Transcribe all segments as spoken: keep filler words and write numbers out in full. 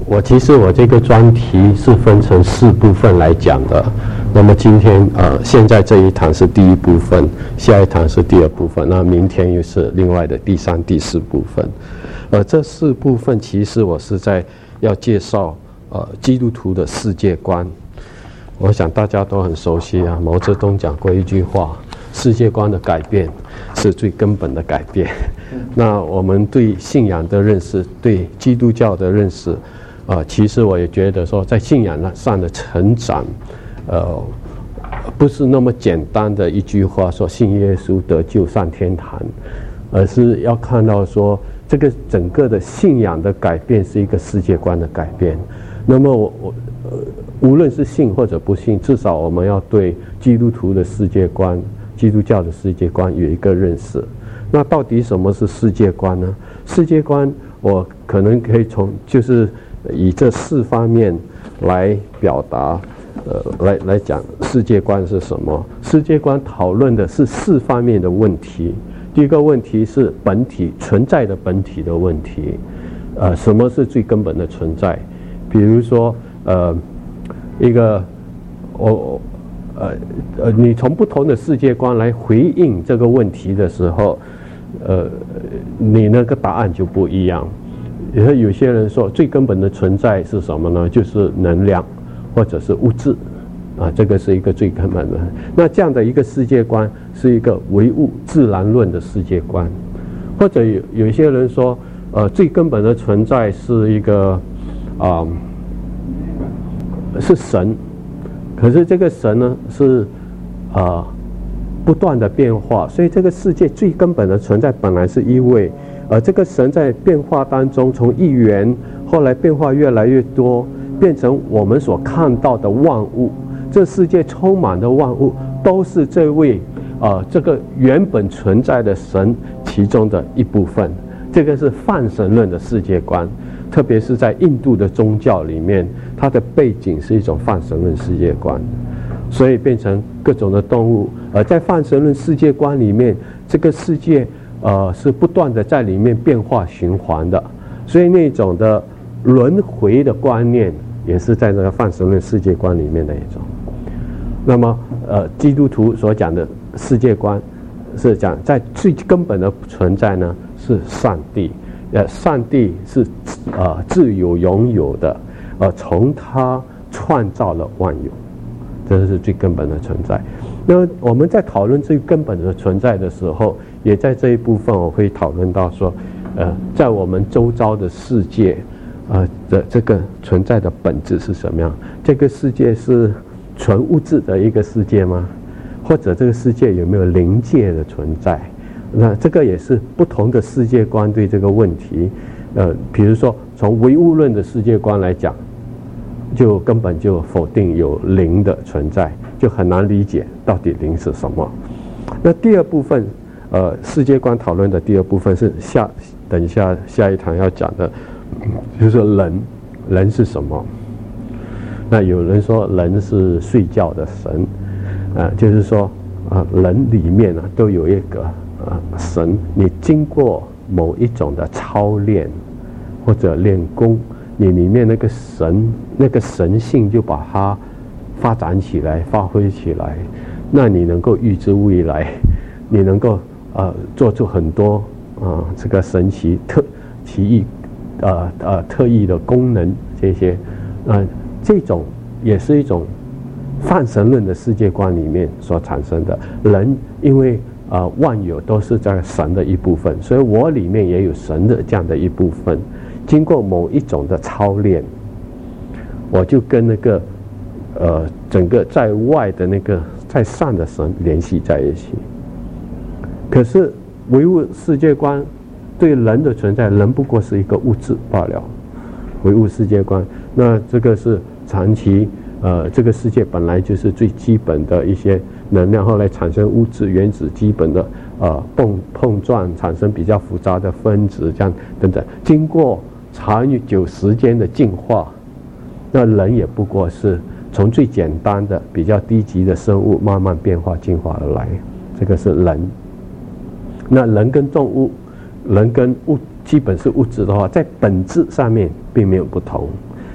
我其实我这个专题是分成四部分来讲的。那么今天呃，现在这一堂是第一部分，下一堂是第二部分，那明天又是另外的第三、第四部分。呃，这四部分其实我是在要介绍呃基督徒的世界观。我想大家都很熟悉啊，毛泽东讲过一句话：世界观的改变是最根本的改变。那我们对信仰的认识，对基督教的认识，呃，其实我也觉得说，在信仰上的成长，呃，不是那么简单的一句话说信耶稣得救上天堂，而是要看到说，这个整个的信仰的改变是一个世界观的改变。那么我我呃，无论是信或者不信，至少我们要对基督徒的世界观、基督教的世界观有一个认识。那到底什么是世界观呢？世界观我可能可以从就是以这四方面来表达，呃，来来讲世界观是什么。世界观讨论的是四方面的问题。第一个问题是本体存在的本体的问题，呃，什么是最根本的存在？比如说，呃，一个我呃呃，你从不同的世界观来回应这个问题的时候，呃，你那个答案就不一样。有有些人说最根本的存在是什么呢？就是能量或者是物质，啊，这个是一个最根本的。那这样的一个世界观是一个唯物自然论的世界观，或者有有一些人说，呃，最根本的存在是一个啊、呃、是神，可是这个神呢是啊。呃不断的变化，所以这个世界最根本的存在本来是一位，而这个神在变化当中，从一元后来变化越来越多，变成我们所看到的万物。这世界充满的万物都是这位呃这个原本存在的神其中的一部分。这个是泛神论的世界观，特别是在印度的宗教里面，它的背景是一种泛神论世界观。所以变成各种的动物，而在泛神论世界观里面，这个世界呃是不断的在里面变化循环的，所以那种的轮回的观念也是在那个泛神论世界观里面的一种。那么呃，基督徒所讲的世界观是讲在最根本的存在呢是上帝，呃，上帝是呃自有永有的，呃，从他创造了万有。这是最根本的存在。那我们在讨论最根本的存在的时候，也在这一部分我会讨论到说，呃，在我们周遭的世界，呃的这个存在的本质是什么样？这个世界是纯物质的一个世界吗？或者这个世界有没有灵界的存在？那这个也是不同的世界观对这个问题。呃，比如说从唯物论的世界观来讲，就根本就否定有灵的存在，就很难理解到底灵是什么。那第二部分，呃，世界观讨论的第二部分是下，等一下下一堂要讲的，就是人，人是什么？那有人说人是睡觉的神，呃，就是说啊、呃，人里面呢、啊、都有一个啊、呃、神，你经过某一种的操练或者练功。你里面那个神，那个神性就把它发展起来、发挥起来，那你能够预知未来，你能够呃做出很多啊、呃、这个神奇特奇异呃呃特异的功能，这些呃这种也是一种泛神论的世界观里面所产生的。人因为呃万有都是在神的一部分，所以我里面也有神的这样的一部分。经过某一种的操练，我就跟那个呃整个在外的那个在上的神联系在一起。可是唯物世界观对人的存在，人不过是一个物质罢了。唯物世界观，那这个是长期呃这个世界本来就是最基本的一些能量，后来产生物质原子基本的呃碰碰撞，产生比较复杂的分子，这样等等，经过长久时间的进化，那人也不过是从最简单的比较低级的生物慢慢变化进化而来，这个是人。那人跟动物，人跟物基本是物质的话，在本质上面并没有不同，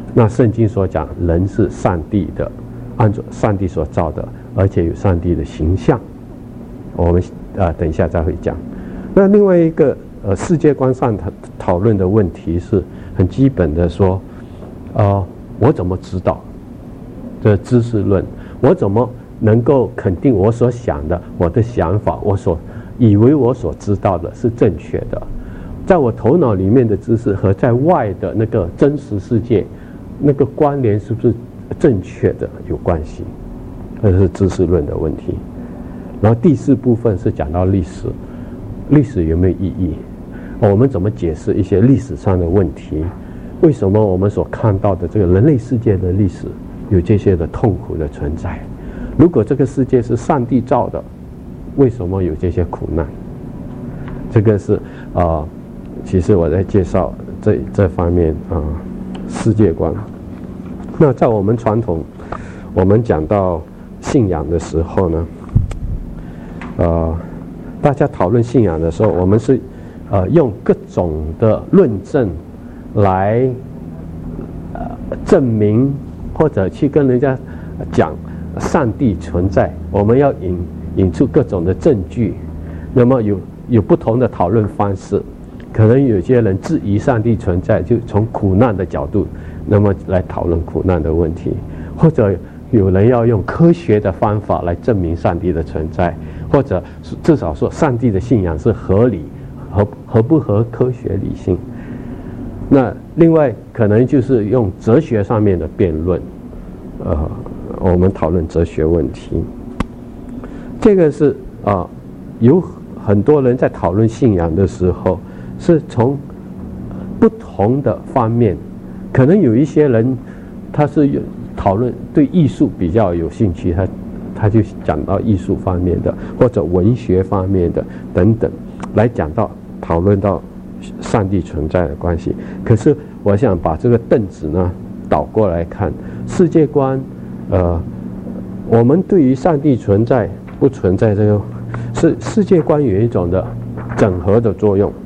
那圣经所讲，人是上帝的，按照上帝所造的，而且有上帝的形象。我们呃等一下再会讲。那另外一个呃世界观上讨讨论的问题是很基本的说，呃，我怎么知道？这知识论，我怎么能够肯定我所想的、我的想法、我所以为我所知道的是正确的？在我头脑里面的知识和在外的那个真实世界，那个关联是不是正确的有关系？这是知识论的问题。然后第四部分是讲到历史，历史有没有意义？我们怎么解释一些历史上的问题？为什么我们所看到的这个人类世界的历史有这些的痛苦的存在？如果这个世界是上帝造的，为什么有这些苦难？这个是啊、呃，其实我在介绍这这方面啊、呃、世界观。那在我们传统，我们讲到信仰的时候呢，呃，大家讨论信仰的时候，我们是呃用各种的论证来呃证明或者去跟人家讲上帝存在，我们要引引出各种的证据。那么有有不同的讨论方式，可能有些人质疑上帝存在，就从苦难的角度，那么来讨论苦难的问题，或者有人要用科学的方法来证明上帝的存在，或者至少说上帝的信仰是合理，合合不合科学理性。那另外可能就是用哲学上面的辩论，呃，我们讨论哲学问题。这个是啊、呃，有很多人在讨论信仰的时候，是从不同的方面，可能有一些人他是讨论对艺术比较有兴趣，他他就讲到艺术方面的，或者文学方面的等等，来讲到讨论到上帝存在的关系。可是我想把这个凳子呢倒过来看，世界观，呃，我们对于上帝存在不存在这个，是世界观有一种的整合的作用，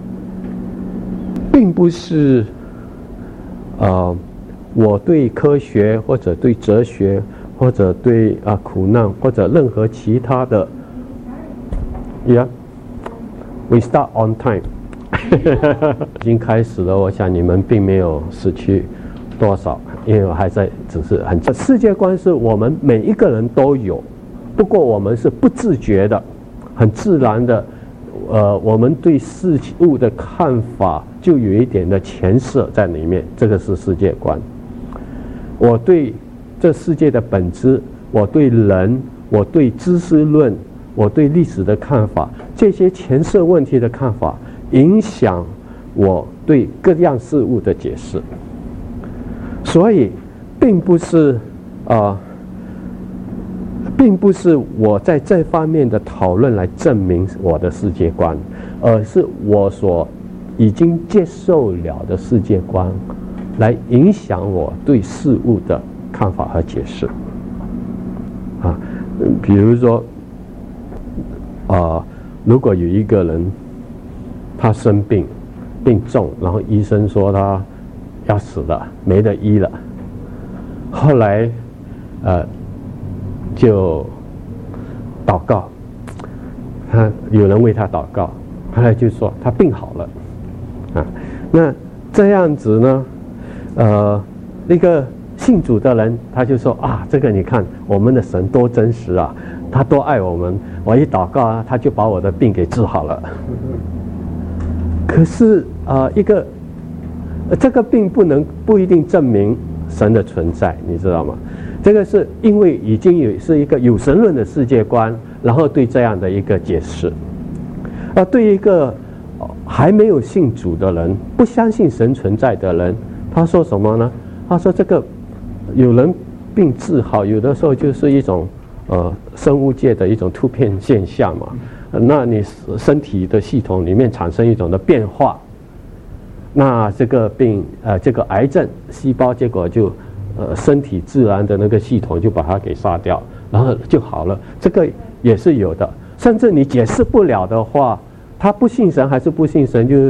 并不是呃我对科学或者对哲学或者对啊、呃、苦难或者任何其他的 ，Yeah, we start on time 已经开始了，我想你们并没有失去多少，因为我还在只是很世界观是我们每一个人都有，不过我们是不自觉的、很自然的，呃，我们对事物的看法就有一点的前设在里面，这个是世界观。我对这世界的本质，我对人，我对知识论，我对历史的看法，这些前设问题的看法，影响我对各样事物的解释。所以，并不是啊、呃，并不是我在这方面的讨论来证明我的世界观，而是我所已经接受了的世界观，来影响我对事物的看法和解释。啊，比如说，啊、呃，如果有一个人他生病，病重，然后医生说他要死了，没得医了，后来，呃，就祷告，他有人为他祷告，后来就说他病好了，啊，那这样子呢？呃，那个信主的人他就说啊，这个你看我们的神多真实啊，他多爱我们，我一祷告啊，他就把我的病给治好了。可是啊、呃，一个这个并不能不一定证明神的存在，你知道吗？这个是因为已经有是一个有神论的世界观，然后对这样的一个解释。而对于一个还没有信主的人，不相信神存在的人，他说什么呢？他说这个有人病治好，有的时候就是一种呃生物界的一种突变现象嘛。那你身体的系统里面产生一种的变化，那这个病呃这个癌症细胞结果就呃身体自然的那个系统就把它给杀掉，然后就好了。这个也是有的。甚至你解释不了的话，他不信神还是不信神，就是说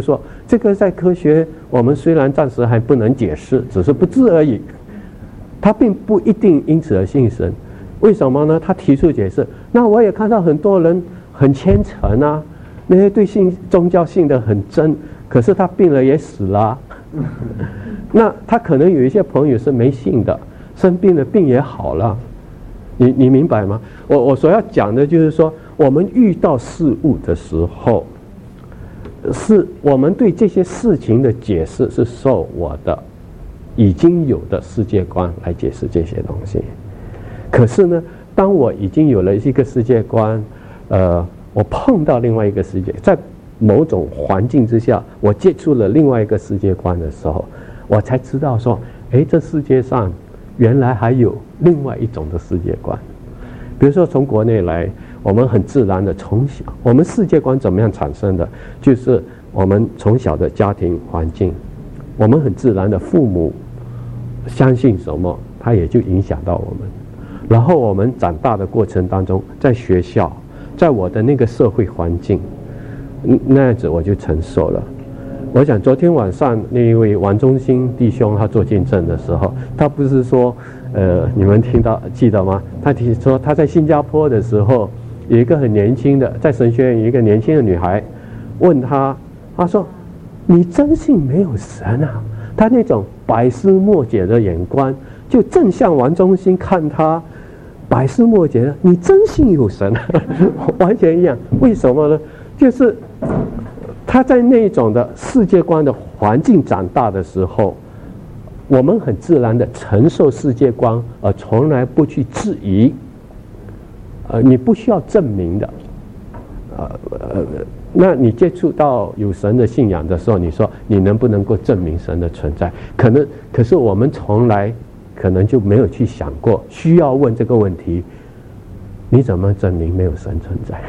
这个在科学我们虽然暂时还不能解释，只是不知而已。他并不一定因此而信神，为什么呢？他提出解释。那我也看到很多人很虔诚啊，那些对信宗教信得很真，可是他病了也死了啊。那他可能有一些朋友是没信的，生病了病也好了。你你明白吗？我我所要讲的就是说，我们遇到事物的时候，是我们对这些事情的解释是受我的已经有的世界观来解释这些东西。可是呢，当我已经有了一个世界观，呃，我碰到另外一个世界，在某种环境之下，我接触了另外一个世界观的时候，我才知道说，哎，这世界上原来还有另外一种的世界观。比如说从国内来，我们很自然的从小，我们世界观怎么样产生的？就是我们从小的家庭环境，我们很自然的父母相信什么，它也就影响到我们。然后我们长大的过程当中，在学校，在我的那个社会环境，那样子我就承受了。我想昨天晚上那一位王忠兴弟兄他做见证的时候，他不是说，呃，你们听到记得吗？他提说他在新加坡的时候，有一个很年轻的，在神学院有一个年轻的女孩，问他，他说：“你真信没有神啊？”他那种百思莫解的眼光，就正像王忠兴看他百思莫解的，你真信有神啊？完全一样。为什么呢？就是他在那种的世界观的环境长大的时候，我们很自然的承受世界观，而从来不去质疑。呃，你不需要证明的。呃呃，那你接触到有神的信仰的时候，你说你能不能够证明神的存在？可能，可是我们从来可能就没有去想过，需要问这个问题：你怎么证明没有神存在？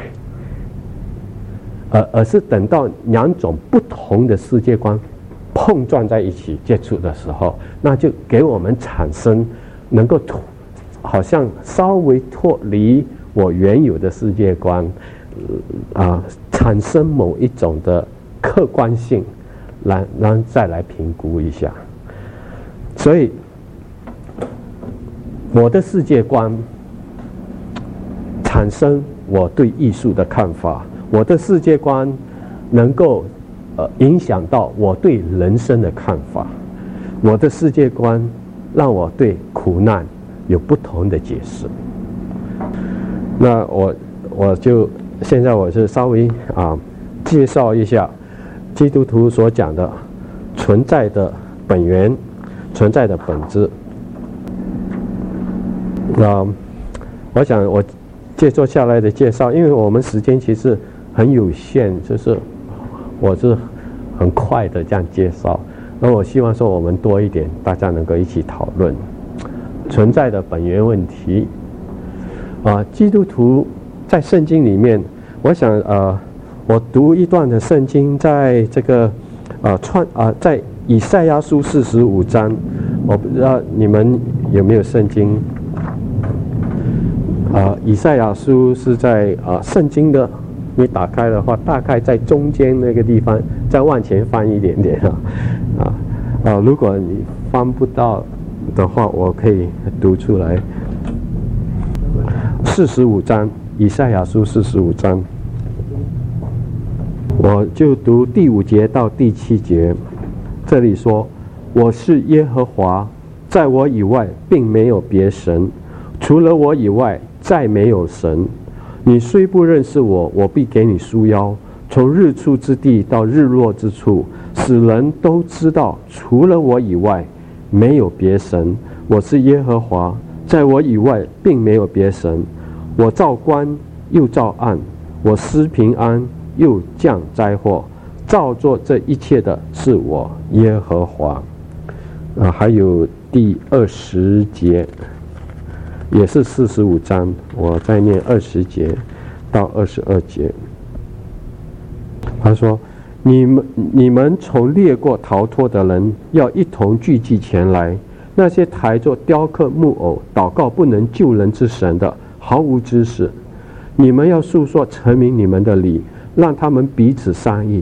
而而是等到两种不同的世界观碰撞在一起接触的时候，那就给我们产生能够脱，好像稍微脱离我原有的世界观，啊、呃，产生某一种的客观性，来然后再来评估一下。所以我的世界观产生我对艺术的看法。我的世界观能够呃影响到我对人生的看法，我的世界观让我对苦难有不同的解释。那我我就现在我是稍微啊介绍一下基督徒所讲的存在的本源、存在的本质。那我想我接着下来的介绍，因为我们时间其实很有限，就是我是很快的这样介绍。那我希望说我们多一点，大家能够一起讨论存在的本源问题。啊，基督徒在圣经里面，我想呃，我读一段的圣经，在这个呃创啊，在以赛亚书四十五章，我不知道你们有没有圣经。啊，以赛亚书是在啊圣经的。你打开的话，大概在中间那个地方，再往前翻一点点啊，啊啊！如果你翻不到的话，我可以读出来。四十五章，以赛亚书四十五章，我就读第五节到第七节。这里说：“我是耶和华，在我以外并没有别神，除了我以外再没有神。你虽不认识我，我必给你束腰，从日出之地到日落之处，使人都知道，除了我以外，没有别神。我是耶和华，在我以外，并没有别神。我造光，又造暗；我施平安，又降灾祸。造作这一切的是我耶和华。”啊，还有第二十节。也是四十五章，我再念二十节到二十二节。他说：“你们你们从列国逃脱的人，要一同聚集前来；那些抬着雕刻木偶、祷告不能救人之神的，毫无知识。你们要述说陈明你们的理，让他们彼此商议。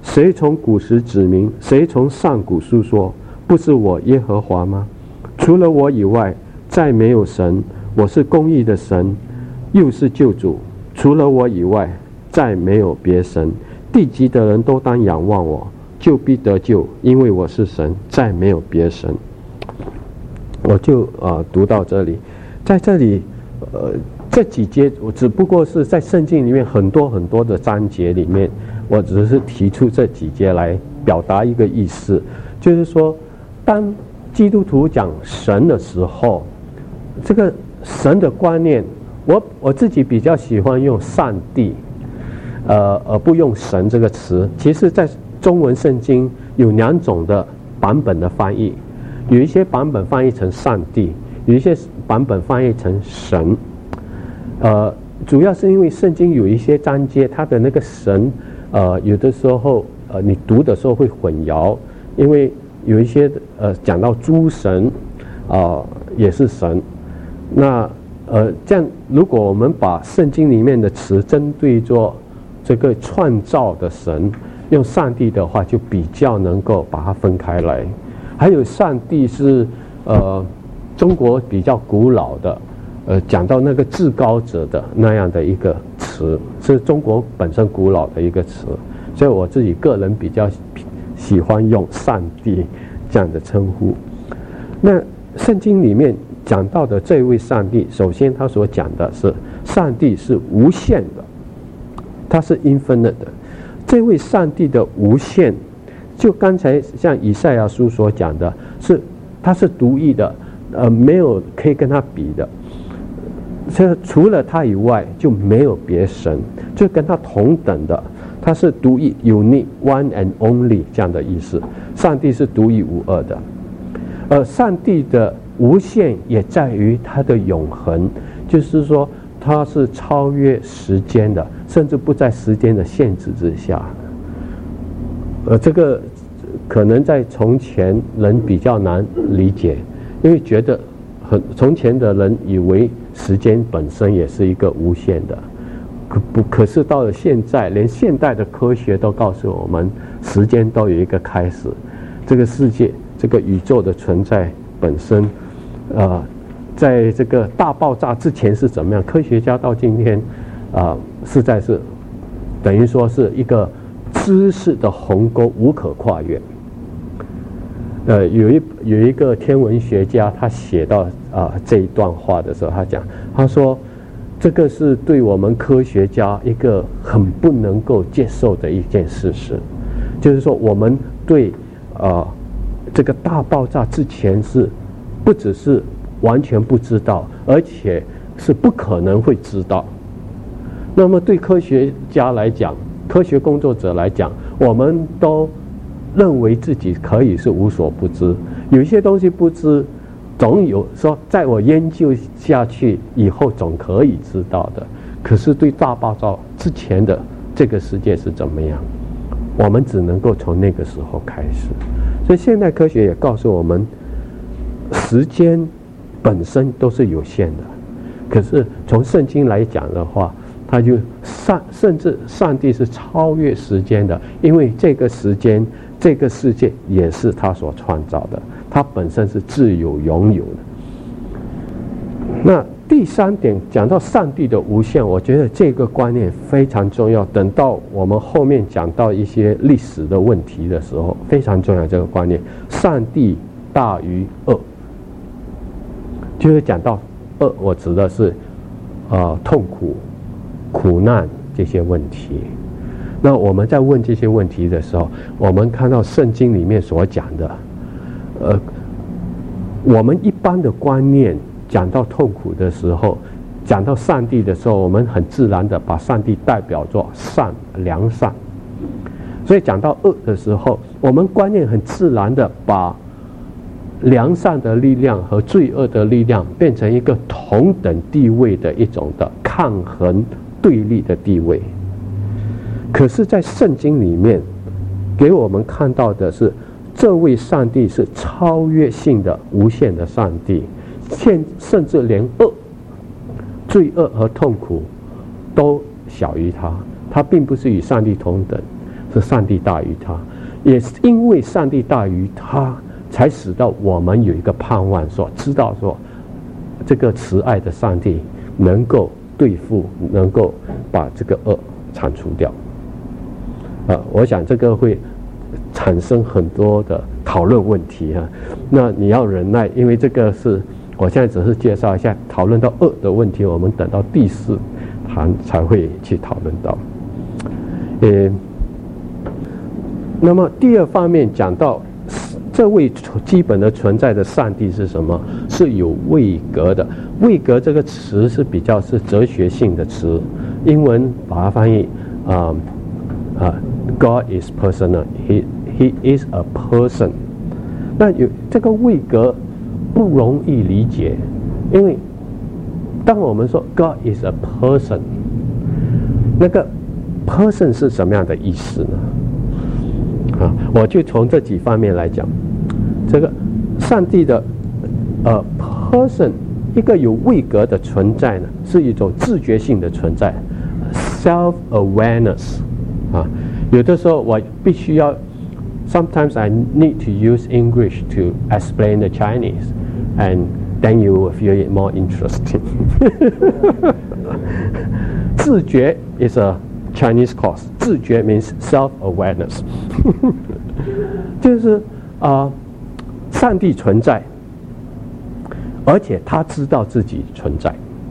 谁从古时指明？谁从上古述说？不是我耶和华吗？除了我以外，再没有神。我是公义的神，又是救主。除了我以外，再没有别神。地极的人都当仰望我，就必得救，因为我是神，再没有别神。我就呃读到这里，在这里呃这几节，我只不过是在圣经里面很多很多的章节里面，我只是提出这几节来表达一个意思，就是说，当基督徒讲神的时候，这个神的观念，我我自己比较喜欢用上帝，呃而不用神这个词。其实，在中文圣经有两种的版本的翻译，有一些版本翻译成上帝，有一些版本翻译成神。呃，主要是因为圣经有一些章节，它的那个神，呃，有的时候呃你读的时候会混淆，因为有一些呃讲到诸神，啊、呃、也是神。那呃这样，如果我们把圣经里面的词针对做这个创造的神，用上帝的话，就比较能够把它分开来。还有上帝是呃中国比较古老的，呃讲到那个至高者的那样的一个词，是中国本身古老的一个词，所以我自己个人比较喜欢用上帝这样的称呼。那圣经里面讲到的这位上帝，首先他所讲的是上帝是无限的，他是 infinite 的。这位上帝的无限，就刚才像以赛亚书所讲的，是他是独一的，呃，没有可以跟他比的。这除了他以外就没有别神，就跟他同等的，他是独一 unique one and only 这样的意思。上帝是独一无二的，而上帝的无限也在于他的永恒，就是说他是超越时间的，甚至不在时间的限制之下。呃，这个可能在从前人比较难理解，因为觉得很从前的人以为时间本身也是一个无限的，可不可是到了现在，连现代的科学都告诉我们，时间都有一个开始。这个世界，这个宇宙的存在本身，呃。在这个大爆炸之前是怎么样？科学家到今天，啊、呃，实在是等于说是一个知识的鸿沟无可跨越。呃，有一有一个天文学家，他写到啊、呃、这一段话的时候，他讲，他说，这个是对我们科学家一个很不能够接受的一件事实，就是说我们对啊、呃、这个大爆炸之前是不只是完全不知道，而且是不可能会知道。那么对科学家来讲，科学工作者来讲，我们都认为自己可以是无所不知，有一些东西不知，总有说在我研究下去以后总可以知道的。可是对大爆炸之前的这个世界是怎么样，我们只能够从那个时候开始。所以现代科学也告诉我们，时间本身都是有限的，可是从圣经来讲的话，它就上甚至上帝是超越时间的，因为这个时间这个世界也是他所创造的，他本身是自有拥有的。那第三点讲到上帝的无限，我觉得这个观念非常重要，等到我们后面讲到一些历史的问题的时候非常重要。这个观念，上帝大于恶，就是讲到恶，我指的是呃痛苦、苦难这些问题。那我们在问这些问题的时候，我们看到圣经里面所讲的，呃，我们一般的观念讲到痛苦的时候，讲到上帝的时候，我们很自然的把上帝代表作善、良善。所以讲到恶的时候，我们观念很自然的把良善的力量和罪恶的力量变成一个同等地位的一种的抗衡对立的地位。可是在圣经里面给我们看到的是，这位上帝是超越性的无限的上帝，甚至连恶、罪恶和痛苦都小于他，他并不是与上帝同等。 是上帝大于他，也是因为上帝大于他，才使到我们有一个盼望，说知道说这个慈爱的上帝能够对付，能够把这个恶铲除掉。呃，我想这个会产生很多的讨论问题哈、啊。那你要忍耐，因为这个是我现在只是介绍一下，讨论到恶的问题，我们等到第四堂才会去讨论到。呃，那么第二方面讲到这位基本的存在的上帝是什么？是有位格的。位格这个词是比较是哲学性的词，英文把它翻译啊啊 ，God is personal. He he is a person. 那有这个位格不容易理解，因为当我们说 God is a person， 那个 person 是什么样的意思呢？啊，我就从这几方面来讲，这个上帝的呃 person， 一个有位格的存在呢，是一种自觉性的存在 ，self awareness 啊，有的时候我必须要 ，sometimes I need to use English to explain the Chinese, and then you will feel it more interesting 自觉 is a Chinese course. 自觉 means self-awareness 就是啊、呃，上帝存在，而且他知道自己存在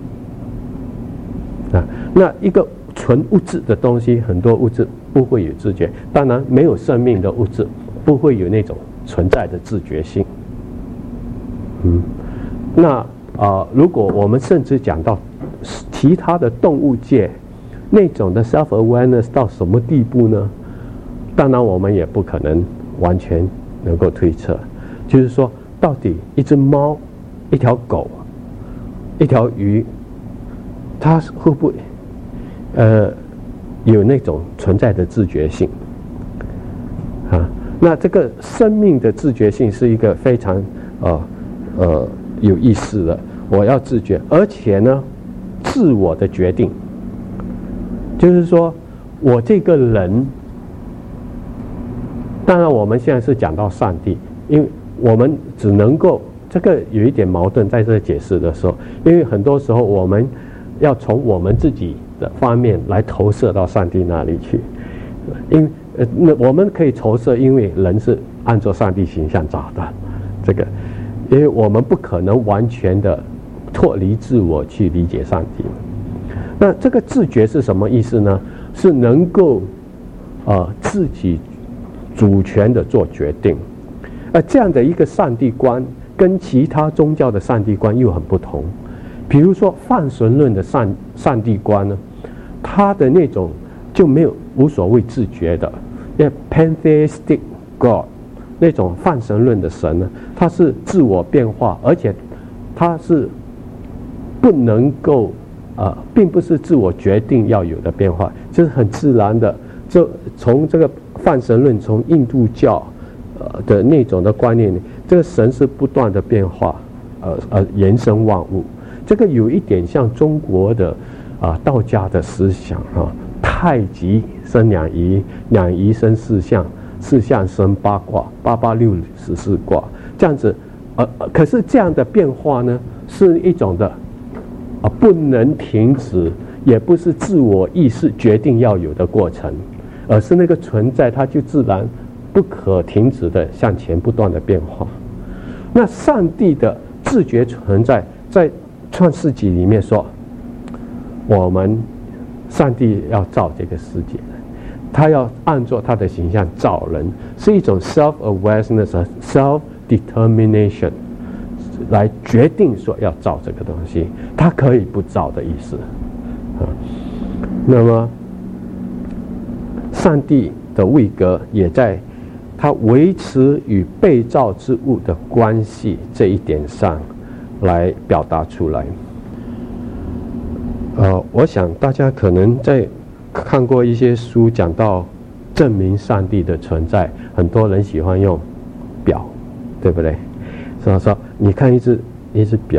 啊。那一个纯物质的东西，很多物质不会有自觉，当然没有生命的物质不会有那种存在的自觉性。嗯，那啊、呃，如果我们甚至讲到其他的动物界，那种的 self-awareness 到什么地步呢？当然我们也不可能完全能够推测，就是说到底一只猫、一条狗、一条鱼，它会不会呃有那种存在的自觉性啊？那这个生命的自觉性是一个非常呃呃有意思的，我要自觉，而且呢自我的决定。就是说我这个人，当然我们现在是讲到上帝，因为我们只能够这个有一点矛盾在这解释的时候，因为很多时候我们要从我们自己的方面来投射到上帝那里去，因为呃那我们可以投射，因为人是按照上帝形象造的，这个因为我们不可能完全的脱离自我去理解上帝。那这个自觉是什么意思呢？是能够呃自己主权的做决定，而这样的一个上帝观跟其他宗教的上帝观又很不同。比如说泛神论的上上帝观呢，它的那种就没有无所谓自觉的，因为 pantheistic God 那种泛神论的神呢，它是自我变化，而且它是不能够呃，并不是自我决定要有的变化，就是很自然的。就从这个泛神论，从印度教呃的那种的观念里，这个神是不断的变化，呃呃延伸万物。这个有一点像中国的啊、呃、道家的思想啊，太极生两仪，两仪生四象，四象生八卦，八八六十四卦，这样子。呃，可是这样的变化呢，是一种的。啊，不能停止，也不是自我意识决定要有的过程，而是那个存在，它就自然不可停止的向前不断的变化。那上帝的自觉存在，在创世纪里面说，我们上帝要造这个世界，他要按照他的形象造人，是一种 self-awareness、self-determination。来决定说要造这个东西，他可以不造的意思啊。那么，上帝的位格也在他维持与被造之物的关系这一点上来表达出来。呃，我想大家可能在看过一些书讲到证明上帝的存在，很多人喜欢用表，对不对？所以说，你看一只一只表，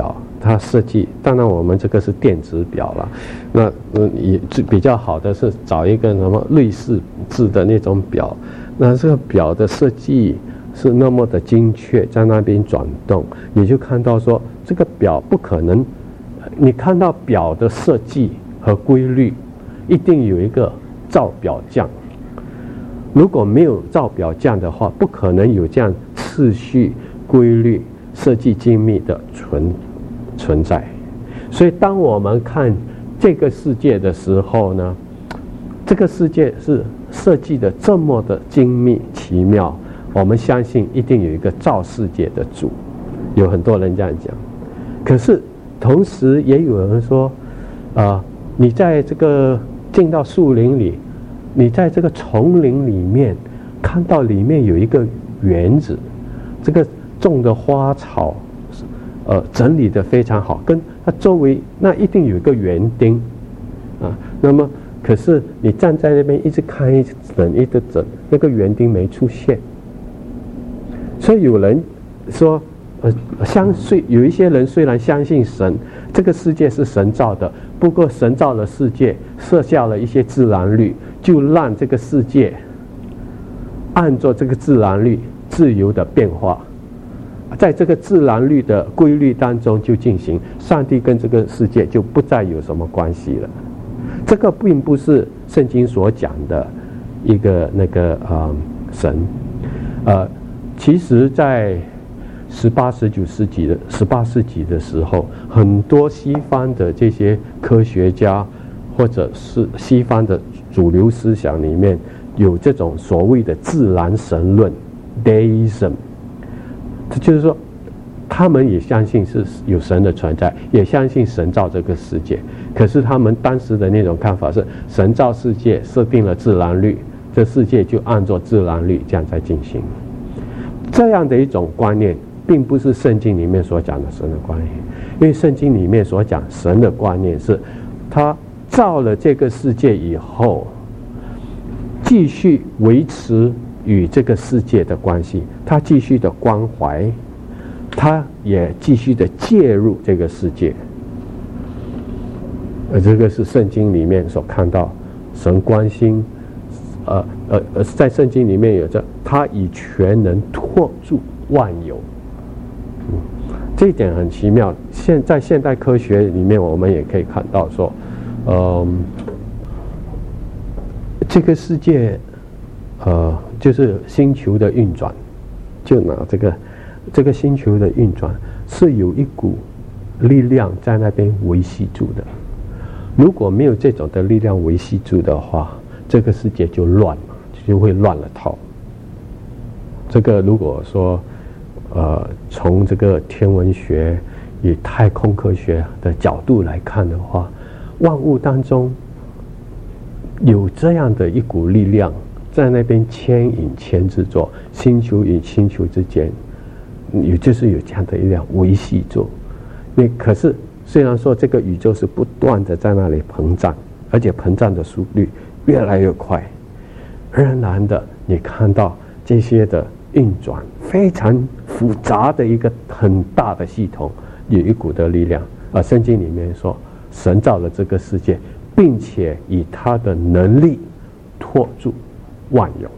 它设计，当然我们这个是电子表了，那嗯也比较好的是找一个什么瑞士制的那种表，那这个表的设计是那么的精确，在那边转动，你就看到说这个表不可能，你看到表的设计和规律，一定有一个造表匠。如果没有造表匠的话，不可能有这样次序、规律、设计精密的存存在。所以，当我们看这个世界的时候呢，这个世界是设计的这么的精密奇妙，我们相信一定有一个造世界的主。有很多人这样讲，可是同时也有人说，啊、呃，你在这个进到树林里。你在这个丛林里面看到里面有一个园子，这个种的花草，呃，整理得非常好，跟它周围那一定有一个园丁，啊，那么可是你站在那边一直看一直等一直等，那个园丁没出现，所以有人说，呃，相信有一些人虽然相信神，这个世界是神造的，不过神造的世界设下了一些自然律。就让这个世界按照这个自然律自由的变化，在这个自然律的规律当中就进行，上帝跟这个世界就不再有什么关系了。这个并不是圣经所讲的一个那个呃神，呃，其实在十八、十九世纪的十八世纪的时候，很多西方的这些科学家或者是西方的主流思想里面有这种所谓的自然神论 Deism， 这就是说他们也相信是有神的存在，也相信神造这个世界，可是他们当时的那种看法是神造世界设定了自然律，这世界就按照自然律这样在进行。这样的一种观念并不是圣经里面所讲的神的观念，因为圣经里面所讲神的观念是他造了这个世界以后，继续维持与这个世界的关系，他继续的关怀，他也继续的介入这个世界。而这个是圣经里面所看到神关心，呃呃呃，在圣经里面有着他以全能托住万有，嗯，这一点很奇妙。现在现代科学里面，我们也可以看到说。嗯，这个世界，呃，就是星球的运转，就拿这个这个星球的运转是有一股力量在那边维系住的。如果没有这种的力量维系住的话，这个世界就乱了，就会乱了套。这个如果说，呃，从这个天文学与太空科学的角度来看的话，万物当中有这样的一股力量在那边牵引牵制着星球与星球之间，也就是有这样的力量维系住。你可是虽然说这个宇宙是不断的在那里膨胀，而且膨胀的速率越来越快，仍然的你看到这些的运转非常复杂的一个很大的系统，有一股的力量。而圣经里面说神造了这个世界，并且以他的能力托住万有。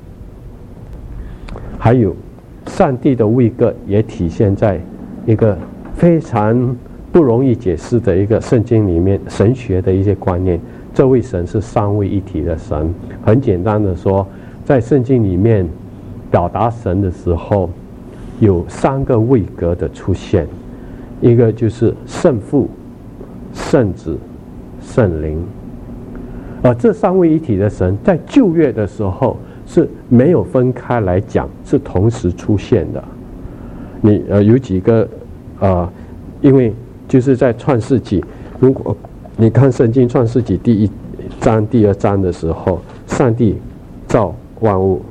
还有上帝的位格也体现在一个非常不容易解释的一个圣经里面神学的一些观念。这位神是三位一体的神。很简单的说，在圣经里面表达神的时候，有三个位格的出现，一个就是圣父、圣子、圣灵。而这三位一体的神在旧约的时候是没有分开来讲，是同时出现的。你呃有几个呃，因为就是在创世纪，如果你看圣经创世纪第一章、第二章的时候，上帝造万物。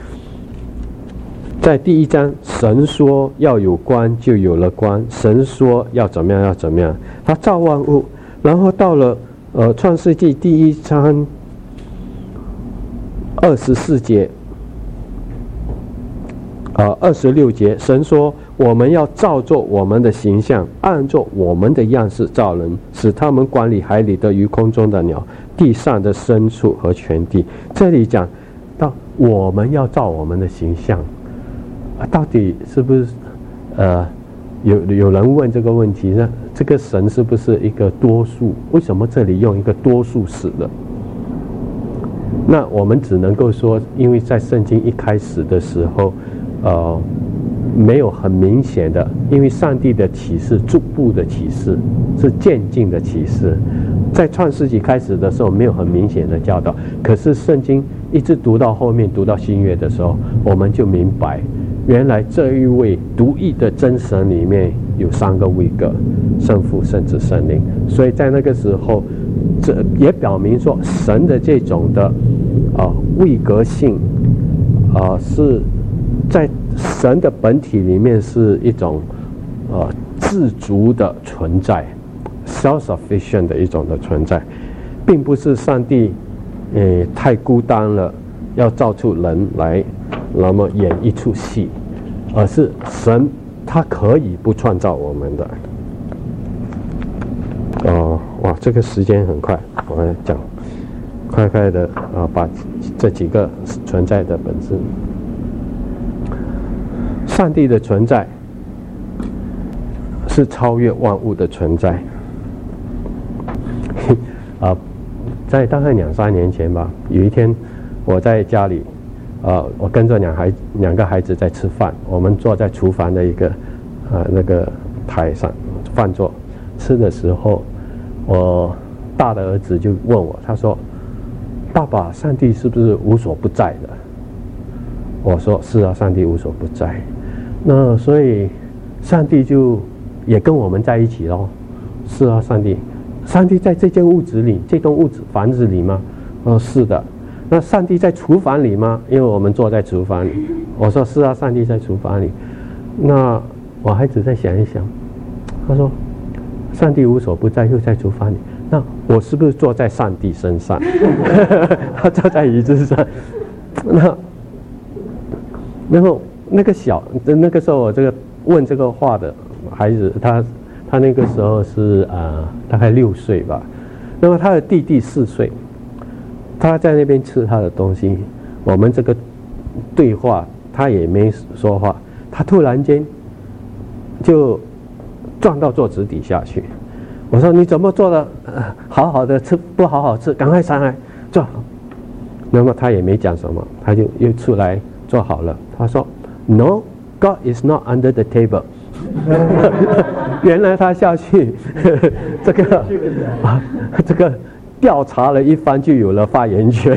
在第一章，神说要有光，就有了光；神说要怎么样，要怎么样，他造万物。然后到了呃创世纪第一章二十四节， 呃，二十六节，神说我们要照作我们的形象，按照我们的样式造人，使他们管理海里的鱼、空中的鸟、地上的牲畜和全地。这里讲到我们要照我们的形象，啊、到底是不是呃有有人问这个问题呢？这个神是不是一个多数？为什么这里用一个多数式的？那我们只能够说，因为在圣经一开始的时候，呃，没有很明显的，因为上帝的启示逐步的启示是渐进的启示，在创世纪开始的时候没有很明显的教导，可是圣经一直读到后面，读到新约的时候，我们就明白，原来这一位独一的真神里面有三个位格，圣父、圣子、圣灵，所以在那个时候，这也表明说神的这种的啊、呃、位格性啊、呃、是在神的本体里面是一种呃自足的存在 self-sufficient 的一种的存在，并不是上帝呃太孤单了要造出人来那么演一出戏，而是神他可以不创造我们的。哦，哇，这个时间很快，我来讲，快快的啊，把这几个存在的本质。上帝的存在是超越万物的存在。啊，在大概两三年前吧，有一天我在家里，呃，我跟着两孩两个孩子在吃饭，我们坐在厨房的一个呃那个台上饭桌吃的时候。我大的儿子就问我，他说：“爸爸，上帝是不是无所不在的？”我说：“是啊，上帝无所不在。”那所以上帝就也跟我们在一起咯。是啊，上帝，上帝在这间屋子里，这栋屋子房子里吗？哦，是的。那上帝在厨房里吗？因为我们坐在厨房里。我说：“是啊，上帝在厨房里。”那我孩子再想一想，他说。上帝无所不在，又在厨房里。那我是不是坐在上帝身上？他坐在椅子上。那然后那个小那个时候，我这个问这个话的孩子，他他那个时候是啊、呃、大概六岁吧。那么他的弟弟四岁，他在那边吃他的东西，我们这个对话，他也没说话。他突然间就。撞到桌子底下去，我说你怎么做的、呃、好好的吃不好好吃，赶快上来坐好。那么他也没讲什么，他就又出来坐好了。他说 No, God is not under the table 原来他下去这个、啊、这个调查了一番就有了发言权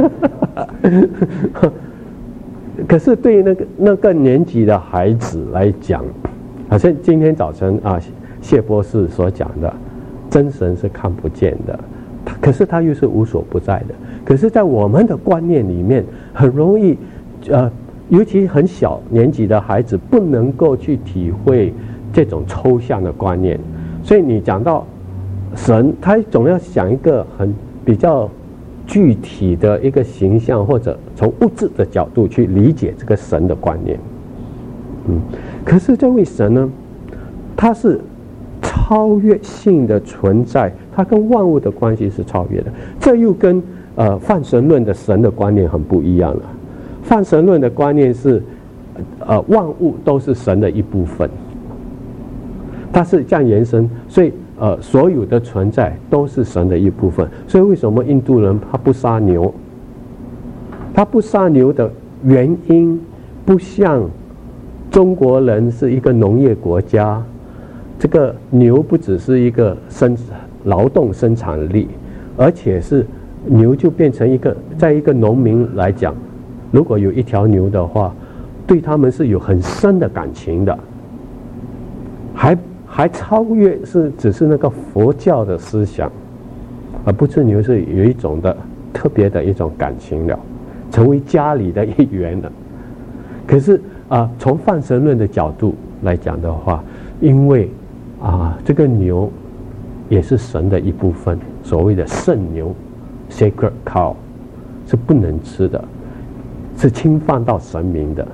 可是对于那个那个年纪的孩子来讲，好像今天早晨啊，谢博士所讲的，真神是看不见的，可是他又是无所不在的。可是，在我们的观念里面，很容易，呃，尤其很小年纪的孩子不能够去体会这种抽象的观念。所以你讲到神，他总要想一个很比较具体的一个形象，或者从物质的角度去理解这个神的观念。嗯，可是这位神呢，他是超越性的存在，他跟万物的关系是超越的，这又跟呃泛神论的神的观念很不一样了。泛神论的观念是，呃，万物都是神的一部分，它是这样延伸，所以呃所有的存在都是神的一部分。所以为什么印度人他不杀牛？他不杀牛的原因，不像中国人是一个农业国家，这个牛不只是一个生劳动生产力，而且是牛就变成一个，在一个农民来讲，如果有一条牛的话，对他们是有很深的感情的，还还超越是只是那个佛教的思想，而不吃牛是有一种的特别的一种感情了，成为家里的一员了。可是啊，从泛神论的角度来讲的话，因为啊，这个牛也是神的一部分，所谓的圣牛 （sacred cow） 是不能吃的，是侵犯到神明的。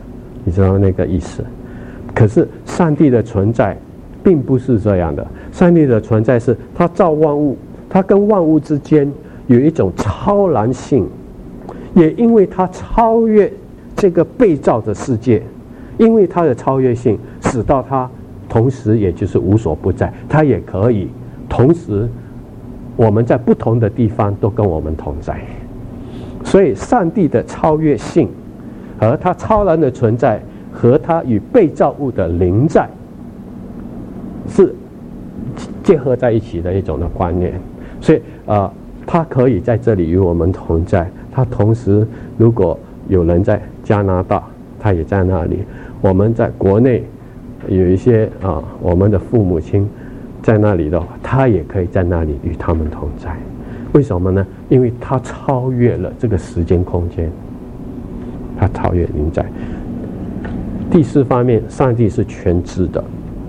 你知道那个意思？可是上帝的存在并不是这样的，上帝的存在是他造万物，他跟万物之间有一种超然性，也因为他超越这个被造的世界，因为他的超越性，使到他同时也就是无所不在，他也可以同时我们在不同的地方都跟我们同在。所以上帝的超越性和他超然的存在和他与被造物的临在是结合在一起的一种的观念。所以呃，他可以在这里与我们同在，他同时如果有人在加拿大，他也在那里，我们在国内有一些啊、呃，我们的父母亲在那里的话，他也可以在那里与他们同在。为什么呢？因为他超越了这个时间空间，他超越临在。第四方面，上帝是全知的，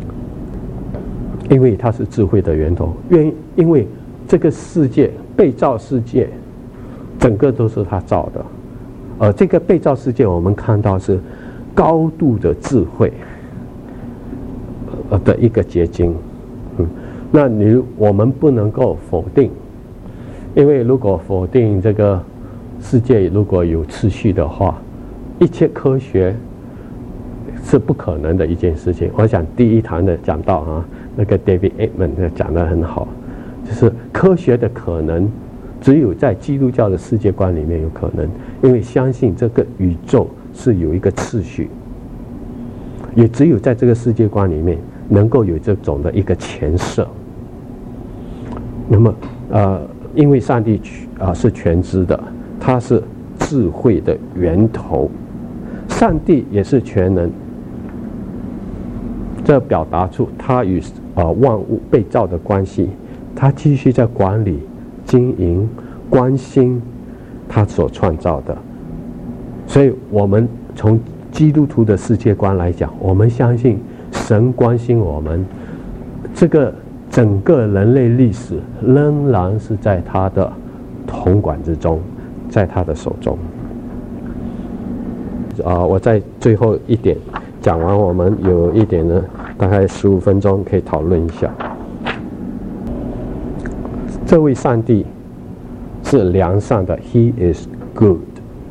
因为他是智慧的源头。因因为这个世界被造世界，整个都是他造的，而这个被造世界，我们看到是高度的智慧的一个结晶。嗯，那你我们不能够否定。因为如果否定这个世界如果有次序的话，一切科学是不可能的一件事情。我想第一堂的讲到啊，那个 David Eggman 讲得很好，就是科学的可能只有在基督教的世界观里面有可能，因为相信这个宇宙是有一个次序，也只有在这个世界观里面能够有这种的一个前设。那么呃。因为上帝啊是全知的，他是智慧的源头，上帝也是全能，这表达出他与啊万物被造的关系，他继续在管理、经营、关心他所创造的。所以我们从基督徒的世界观来讲，我们相信神关心我们，这个整个人类历史仍然是在他的统管之中，在他的手中。啊，我在最后一点讲完，我们有一点呢，大概十五分钟可以讨论一下。这位上帝是良善的 ，He is good。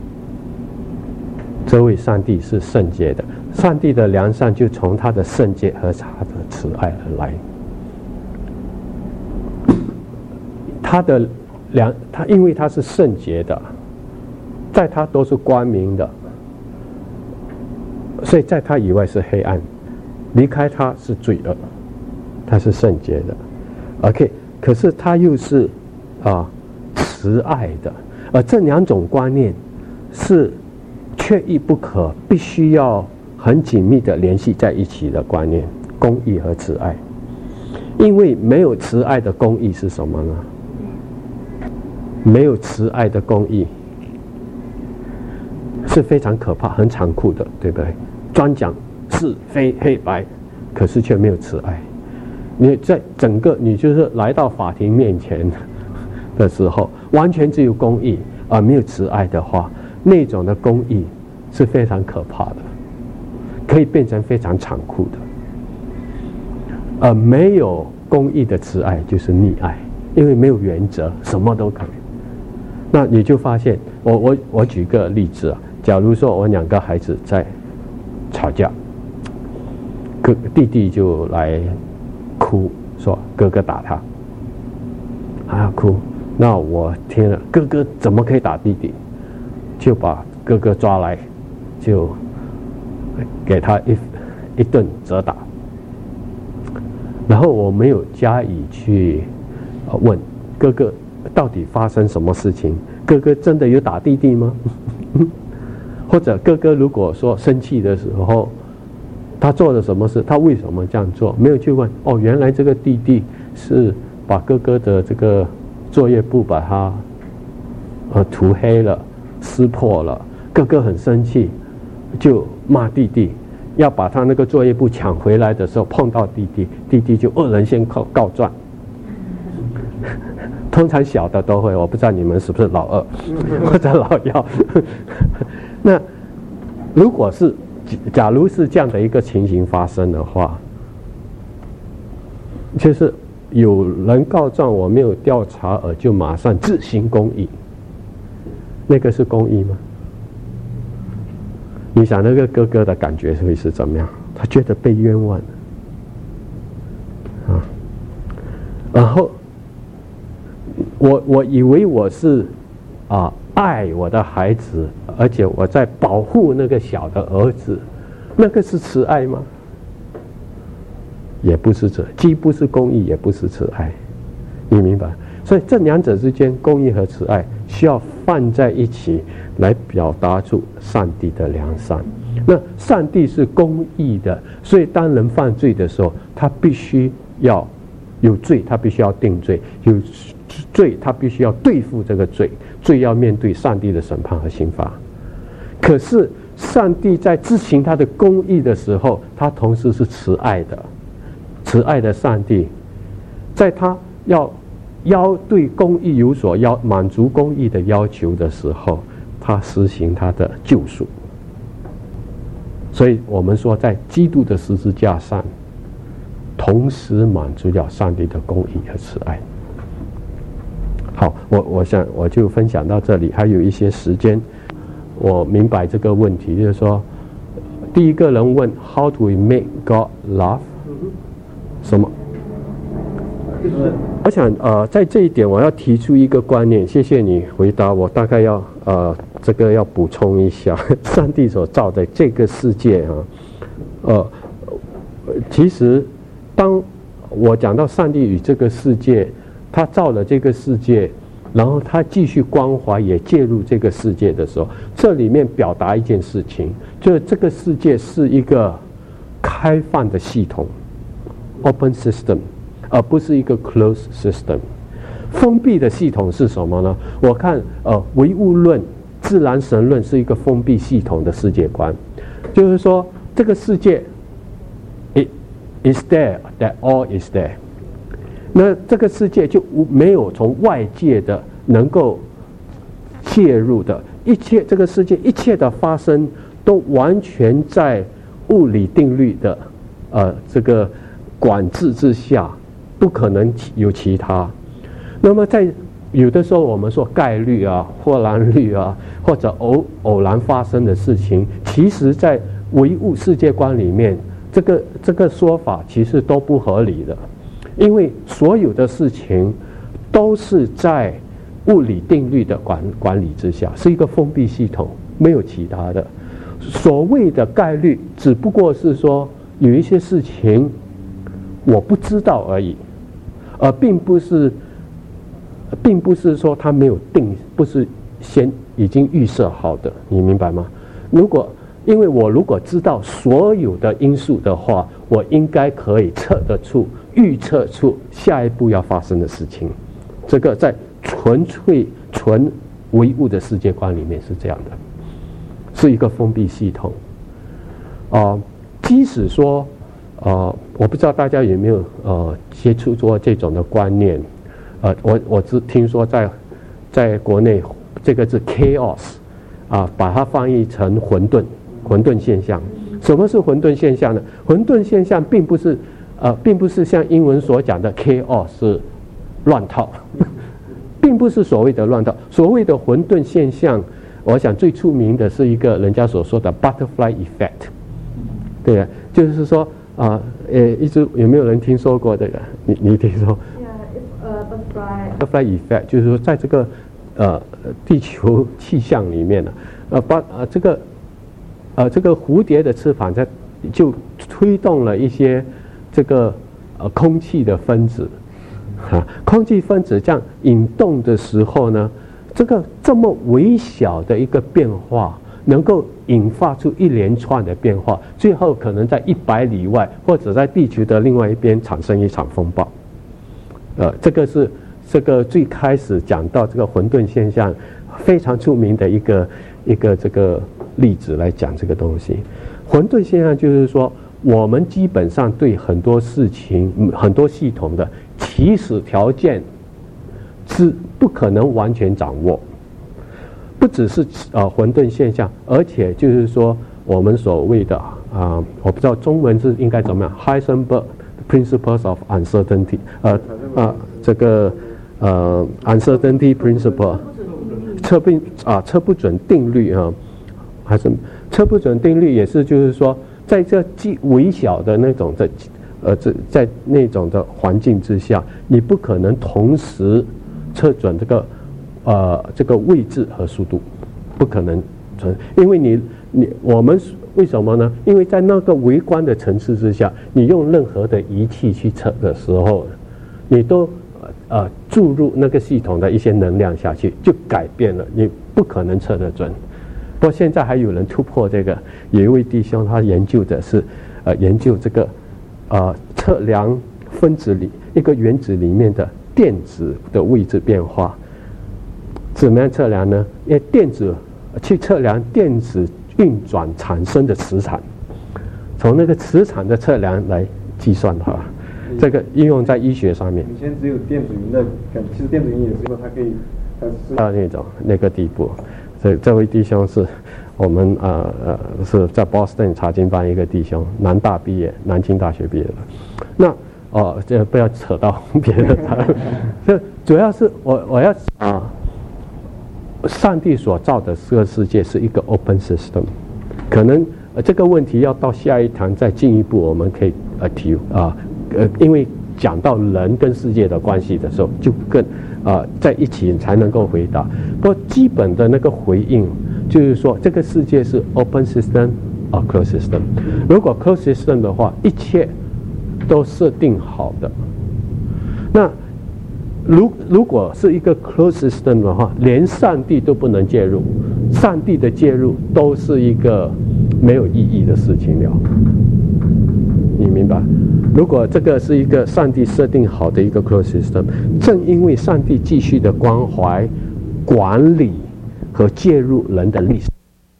这位上帝是圣洁的，上帝的良善就从他的圣洁和他的慈爱而来。他的良，他因为他是圣洁的，在他都是光明的，所以在他以外是黑暗，离开他是罪恶，他是圣洁的。OK， 可是他又是啊慈爱的，而这两种观念是缺一不可，必须要很紧密的联系在一起的观念，公义和慈爱。因为没有慈爱的公义是什么呢？没有慈爱的公义是非常可怕、很残酷的，对不对？专讲是非黑白，可是却没有慈爱。你在整个你就是来到法庭面前的时候，完全只有公义而没有慈爱的话，那种的公义是非常可怕的，可以变成非常残酷的。而没有公义的慈爱就是溺爱，因为没有原则，什么都可以。那你就发现，我我我举个例子啊，假如说我两个孩子在吵架，哥弟弟就来哭，说哥哥打他，啊哭，那我听了，哥哥怎么可以打弟弟？就把哥哥抓来，就给他一一顿责打，然后我没有加以去问哥哥到底发生什么事情？哥哥真的有打弟弟吗？或者哥哥如果说生气的时候，他做了什么事？他为什么这样做？没有去问。哦，原来这个弟弟是把哥哥的这个作业簿把它呃涂黑了、撕破了。哥哥很生气，就骂弟弟，要把他那个作业簿抢回来的时候，碰到弟弟，弟弟就恶人先告告状。通常小的都会，我不知道你们是不是老二或者老幺。那如果是假如是这样的一个情形发生的话，就是有人告状我没有调查而就马上自行公议，那个是公议吗？你想那个哥哥的感觉会是怎么样？他觉得被冤枉啊，然后我我以为我是啊爱我的孩子，而且我在保护那个小的儿子，那个是慈爱吗？也不是这，既不是公义，也不是慈爱，你明白？所以这两者之间，公义和慈爱需要放在一起来表达出上帝的良善。那上帝是公义的，所以当人犯罪的时候，他必须要有罪，他必须要定罪；有罪，他必须要对付这个罪，罪要面对上帝的审判和刑罚。可是上帝在执行他的公义的时候，他同时是慈爱的。慈爱的上帝，在他要要对公义有所要满足公义的要求的时候，他实行他的救赎。所以我们说，在基督的十字架上，同时满足了上帝的公义和慈爱。好，我我想我就分享到这里，还有一些时间，我明白这个问题，就是说，第一个人问 How do we make God laugh？什么？我想呃，在这一点我要提出一个观念，谢谢你回答我。大概要呃，这个要补充一下，上帝所造的这个世界啊，呃，其实当我讲到上帝与这个世界，他造了这个世界，然后他继续关怀也介入这个世界的时候，这里面表达一件事情，就是这个世界是一个开放的系统。Open system， 而不是一个 closed system。封闭的系统是什么呢？我看呃，唯物论、自然神论是一个封闭系统的世界观，就是说这个世界 it is there that all is there。那这个世界就没有从外界的能够介入的，一切这个世界一切的发生都完全在物理定律的呃这个管制之下，不可能有其他。那么在有的时候我们说概率啊、或然率啊，或者偶偶然发生的事情，其实在唯物世界观里面，这个这个说法其实都不合理的，因为所有的事情都是在物理定律的管管理之下，是一个封闭系统，没有其他的。所谓的概率，只不过是说有一些事情我不知道而已，而并不是，并不是说它没有定，不是先已经预设好的，你明白吗？如果因为我如果知道所有的因素的话，我应该可以测得出、预测出下一步要发生的事情。这个在纯粹纯唯物的世界观里面是这样的，是一个封闭系统。啊、呃，即使说。呃，我不知道大家有没有呃接触过这种的观念，呃，我我只听说在在国内这个字 chaos 啊，把它翻译成混沌，混沌现象。什么是混沌现象呢？混沌现象并不是呃，并不是像英文所讲的 chaos 是乱套，并不是所谓的乱套。所谓的混沌现象，我想最出名的是一个人家所说的 butterfly effect， 对啊，就是说。啊，呃，一直有没有人听说过这个？你你听说 ？Yeah, if, uh, butterfly. Butterfly effect 就是说，在这个呃地球气象里面呢，呃，把呃这个呃这个蝴蝶的翅膀在就推动了一些这个呃空气的分子，哈、啊，空气分子这样引动的时候呢，这个这么微小的一个变化。能够引发出一连串的变化，最后可能在一百里外，或者在地球的另外一边产生一场风暴。呃，这个是这个最开始讲到这个混沌现象非常出名的一个一个这个例子来讲这个东西。混沌现象就是说，我们基本上对很多事情、很多系统的起始条件是不可能完全掌握。不只是呃混沌现象，而且就是说我们所谓的啊、呃，我不知道中文是应该怎么样 ，Heisenberg Principles of Uncertainty， 呃呃，这个呃 Uncertainty Principle， 测不啊测不准定律啊，还是测不准定律也是就是说，在这极微小的那种的呃这在那种的环境之下，你不可能同时测准这个呃这个位置和速度，不可能准，因为你你我们为什么呢？因为在那个微观的层次之下，你用任何的仪器去测的时候，你都呃注入那个系统的一些能量下去，就改变了，你不可能测得准。不过现在还有人突破这个，有一位弟兄他研究的是呃研究这个呃测量分子里一个原子里面的电子的位置变化。怎么样测量呢？因为电子去测量电子运转产生的磁场，从那个磁场的测量来计算它，这个应用在医学上面。 以前只有电子云的，其实电子云也是说它可以到那种那个地步。所以这位弟兄是我们呃呃是在 Boston 查经班一个弟兄，南大毕业，南京大学毕业的。那哦，这不要扯到别的谈，这主要是我我要啊。上帝所造的这个世界是一个 open system， 可能、呃、这个问题要到下一堂再进一步，我们可以呃提啊呃，因为讲到人跟世界的关系的时候，就更啊、呃、在一起才能够回答。不过基本的那个回应就是说，这个世界是 open system 啊 closed system。如果 closed system 的话，一切都设定好的，那。如如果是一个 closed system 的话，连上帝都不能介入，上帝的介入都是一个没有意义的事情了。你明白？如果这个是一个上帝设定好的一个 closed system， 正因为上帝继续的关怀、管理和介入人的历史，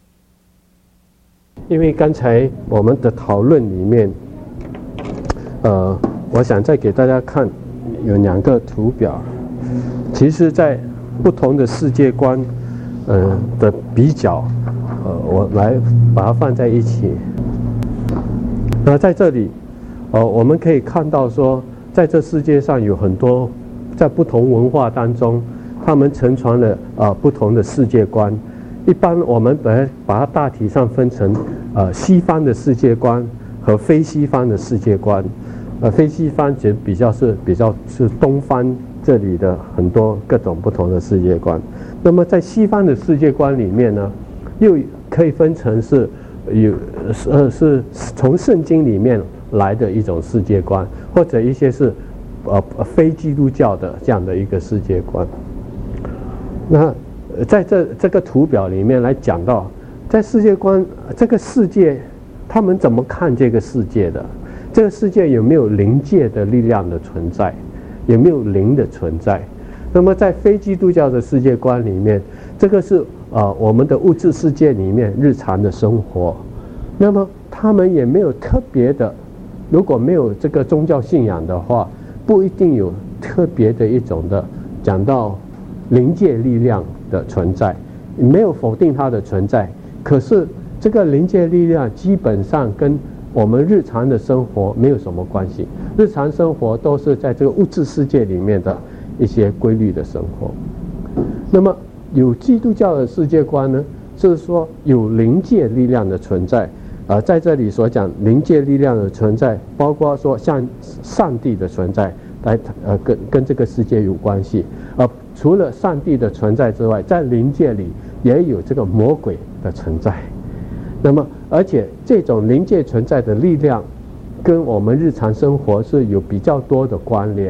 因为刚才我们的讨论里面，呃，我想再给大家看。有两个图表，其实在不同的世界观呃的比较，呃我来把它放在一起。那在这里呃我们可以看到说，在这世界上有很多在不同文化当中，他们承传了呃不同的世界观。一般我们把它把它大体上分成呃西方的世界观和非西方的世界观。呃，非西方其实比较是比较是东方这里的很多各种不同的世界观。那么在西方的世界观里面呢，又可以分成是有呃是从圣经里面来的一种世界观，或者一些是呃非基督教的这样的一个世界观。那在这这个图表里面来讲到，在世界观这个世界，他们怎么看这个世界的？这个世界有没有灵界的力量的存在？有没有灵的存在？那么在非基督教的世界观里面，这个是呃我们的物质世界里面日常的生活。那么他们也没有特别的，如果没有这个宗教信仰的话，不一定有特别的一种的讲到灵界力量的存在，没有否定它的存在。可是这个灵界力量基本上跟我们日常的生活没有什么关系，日常生活都是在这个物质世界里面的一些规律的生活。那么有基督教的世界观呢，就是说有灵界力量的存在。呃，在这里所讲灵界力量的存在，包括说像上帝的存在，来呃跟跟这个世界有关系。呃，除了上帝的存在之外，在灵界里也有这个魔鬼的存在。那么，而且这种灵界存在的力量，跟我们日常生活是有比较多的关联。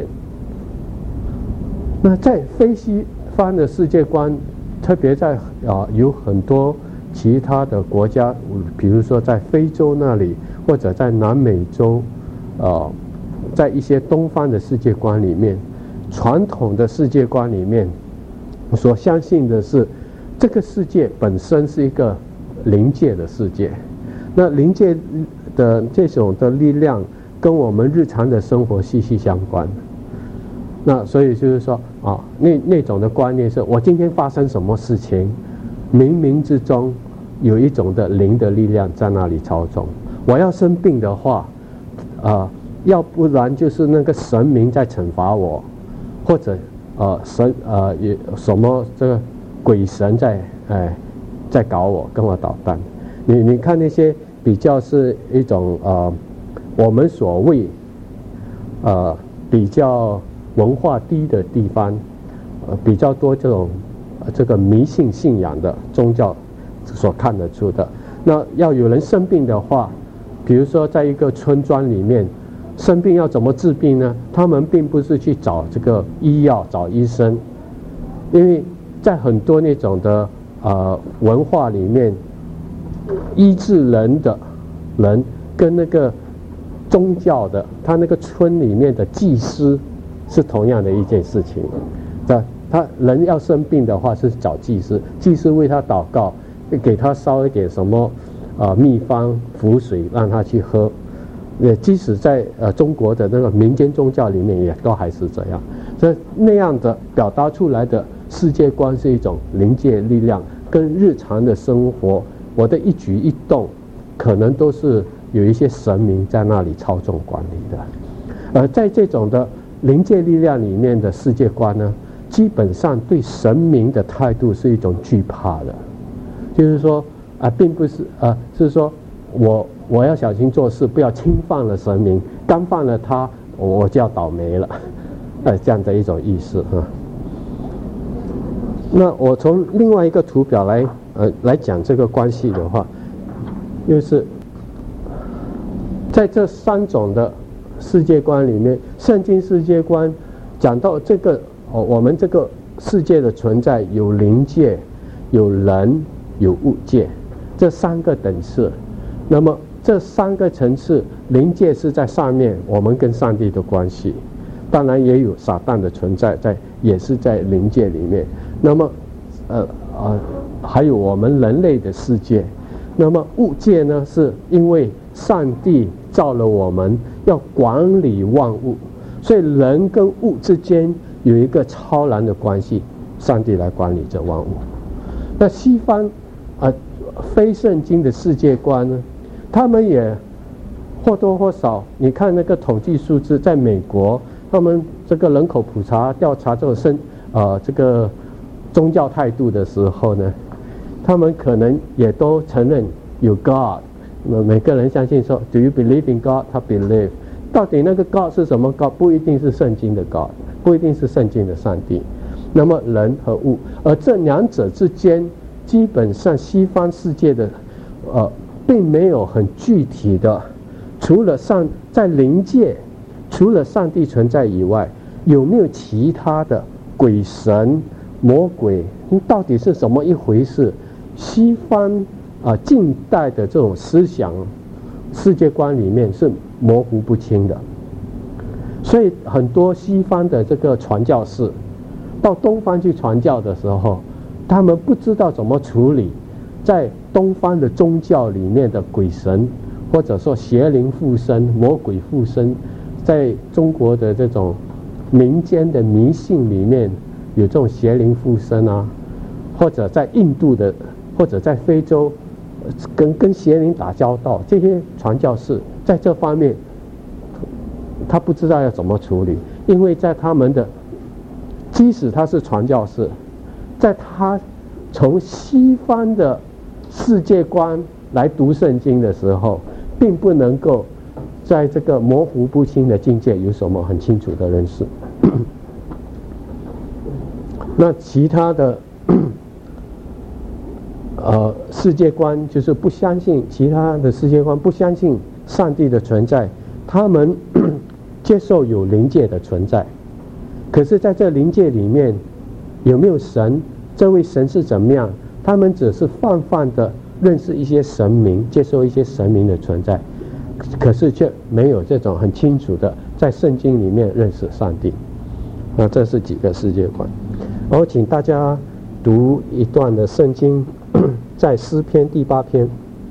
那在非西方的世界观，特别在啊、呃、有很多其他的国家，比如说在非洲那里，或者在南美洲，呃，在一些东方的世界观里面，传统的世界观里面，所相信的是，这个世界本身是一个灵界的世界，那灵界的这种的力量跟我们日常的生活息息相关。那所以就是说啊，那那种的观念是，我今天发生什么事情，冥冥之中有一种的灵的力量在那里操纵。我要生病的话，啊、呃，要不然就是那个神明在惩罚我，或者呃神呃有什么这个鬼神在哎在搞我，跟我捣蛋。你你看那些比较是一种呃我们所谓呃比较文化低的地方，呃比较多这种、呃、这个迷信信仰的宗教所看得出的。那要有人生病的话，比如说在一个村庄里面生病要怎么治病呢？他们并不是去找这个医药找医生，因为在很多那种的呃文化里面，医治人的人跟那个宗教的他那个村里面的祭司是同样的一件事情。他他人要生病的话是找祭司，祭司为他祷告，给他烧一点什么呃秘方符水让他去喝。也即使在呃中国的那个民间宗教里面也都还是这样。所以那样的表达出来的世界观是一种灵界力量，跟日常的生活我的一举一动可能都是有一些神明在那里操纵管理的。而在这种的灵界力量里面的世界观呢，基本上对神明的态度是一种惧怕的，就是说啊、呃，并不是啊、呃，是说我我要小心做事，不要侵犯了神明，干犯了他，我就要倒霉了，呃，这样的一种意思啊。那我从另外一个图表来呃来讲这个关系的话，就是在这三种的世界观里面，圣经世界观讲到这个哦，我们这个世界的存在有灵界、有人、有物界这三个等次。那么这三个层次，灵界是在上面，我们跟上帝的关系，当然也有撒旦的存在在，也是在灵界里面。那么呃呃还有我们人类的世界。那么物界呢，是因为上帝造了我们要管理万物，所以人跟物之间有一个超然的关系，上帝来管理这万物。那西方啊、呃、非圣经的世界观呢，他们也或多或少，你看那个统计数字，在美国他们这个人口普查调查这种圣呃这个宗教态度的时候呢，他们可能也都承认有 God。每个人相信说 Do you believe in God？ 他 believe。 到底那个 God 是什么 God？ 不一定是圣经的 God， 不一定是圣经的上帝。那么人和物，而这两者之间基本上西方世界的呃并没有很具体的，除了上在灵界除了上帝存在以外，有没有其他的鬼神魔鬼到底是什么一回事？西方啊、呃、近代的这种思想世界观里面是模糊不清的。所以很多西方的这个传教士到东方去传教的时候，他们不知道怎么处理在东方的宗教里面的鬼神，或者说邪灵附身、魔鬼附身，在中国的这种民间的迷信里面有这种邪灵附身啊，或者在印度的，或者在非洲跟跟邪灵打交道，这些传教士在这方面他不知道要怎么处理，因为在他们的即使他是传教士，在他从西方的世界观来读圣经的时候，并不能够在这个模糊不清的境界有什么很清楚的认识。那其他的呃世界观就是不相信，其他的世界观不相信上帝的存在，他们接受有灵界的存在。可是在这灵界里面有没有神，这位神是怎么样，他们只是泛泛的认识一些神明，接受一些神明的存在，可是却没有这种很清楚的在圣经里面认识上帝。那这是几个世界观。然后请大家读一段的圣经，在诗篇第八篇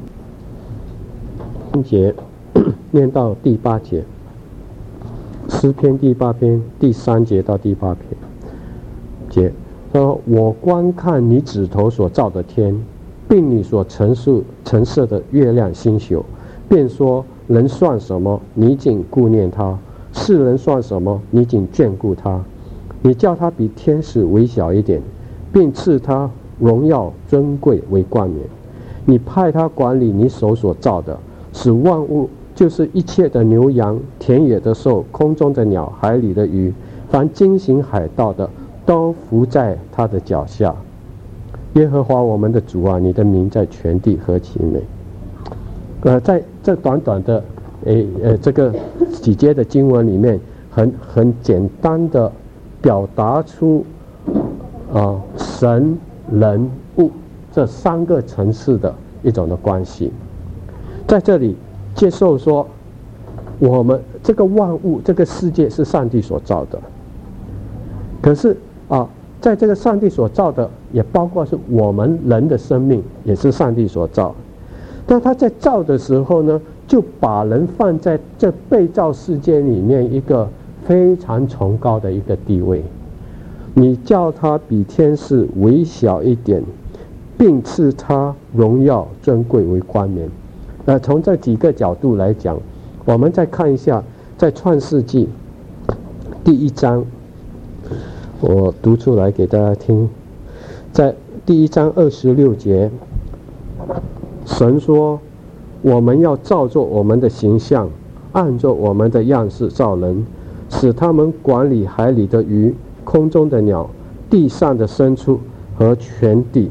节念到第八节，诗篇第八篇第三节到第八篇节说：我观看你指头所造的天， 并你所陈述陈设的月亮星宿，便说人算什么？你仅顾念他；世人算什么？你仅眷顾他。你叫他比天使微小一点，并赐他荣耀尊贵为冠冕。你派他管理你手所造的，使万物，就是一切的牛羊、田野的兽、空中的鸟、海里的鱼，凡经行海道的，都伏在他的脚下。耶和华我们的主啊，你的名在全地何其美！呃，在这短短的，诶呃这个几节的经文里面，很很简单的表达出，啊、呃、神、人、物这三个层次的一种的关系。在这里接受说，我们这个万物、这个世界是上帝所造的，可是啊。在这个上帝所造的，也包括是我们人的生命，也是上帝所造。但他在造的时候呢，就把人放在这被造世界里面一个非常崇高的一个地位。你叫他比天使微小一点，并赐他荣耀尊贵为冠冕。呃，从这几个角度来讲，我们再看一下，在创世纪第一章。我读出来给大家听，在第一章二十六节，神说：“我们要照作我们的形象，按照我们的样式造人，使他们管理海里的鱼、空中的鸟、地上的牲畜和全地，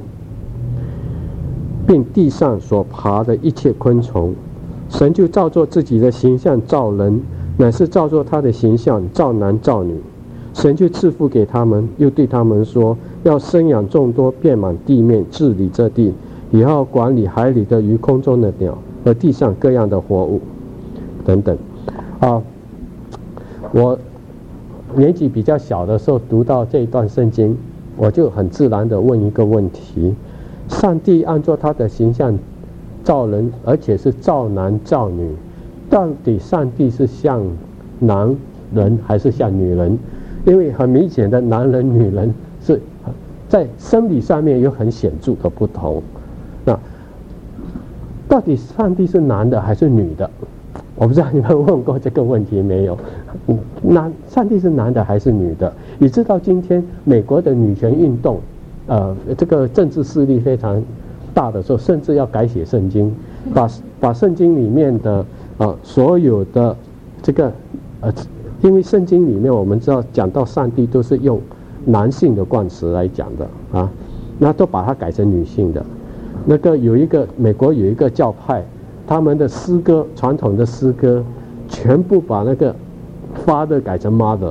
并地上所爬的一切昆虫。”神就照作自己的形象造人，乃是照作他的形象造男造女。神就赐福给他们，又对他们说：要生养众多，遍满地面，治理这地，也要管理海里的鱼、空中的鸟和地上各样的活物，等等。啊，我年纪比较小的时候读到这一段圣经，我就很自然地问一个问题：上帝按照他的形象造人，而且是造男造女，到底上帝是像男人还是像女人？因为很明显的，男人女人是在生理上面有很显著的不同。那到底上帝是男的还是女的？我不知道你们问过这个问题没有？男上帝是男的还是女的？你知道今天美国的女权运动，呃，这个政治势力非常大的时候，甚至要改写圣经，把把圣经里面的啊、呃、所有的这个呃。因为圣经里面我们知道讲到上帝都是用男性的冠词来讲的啊，那都把它改成女性的。那个有一个美国有一个教派，他们的诗歌传统的诗歌全部把那个 father 改成 mother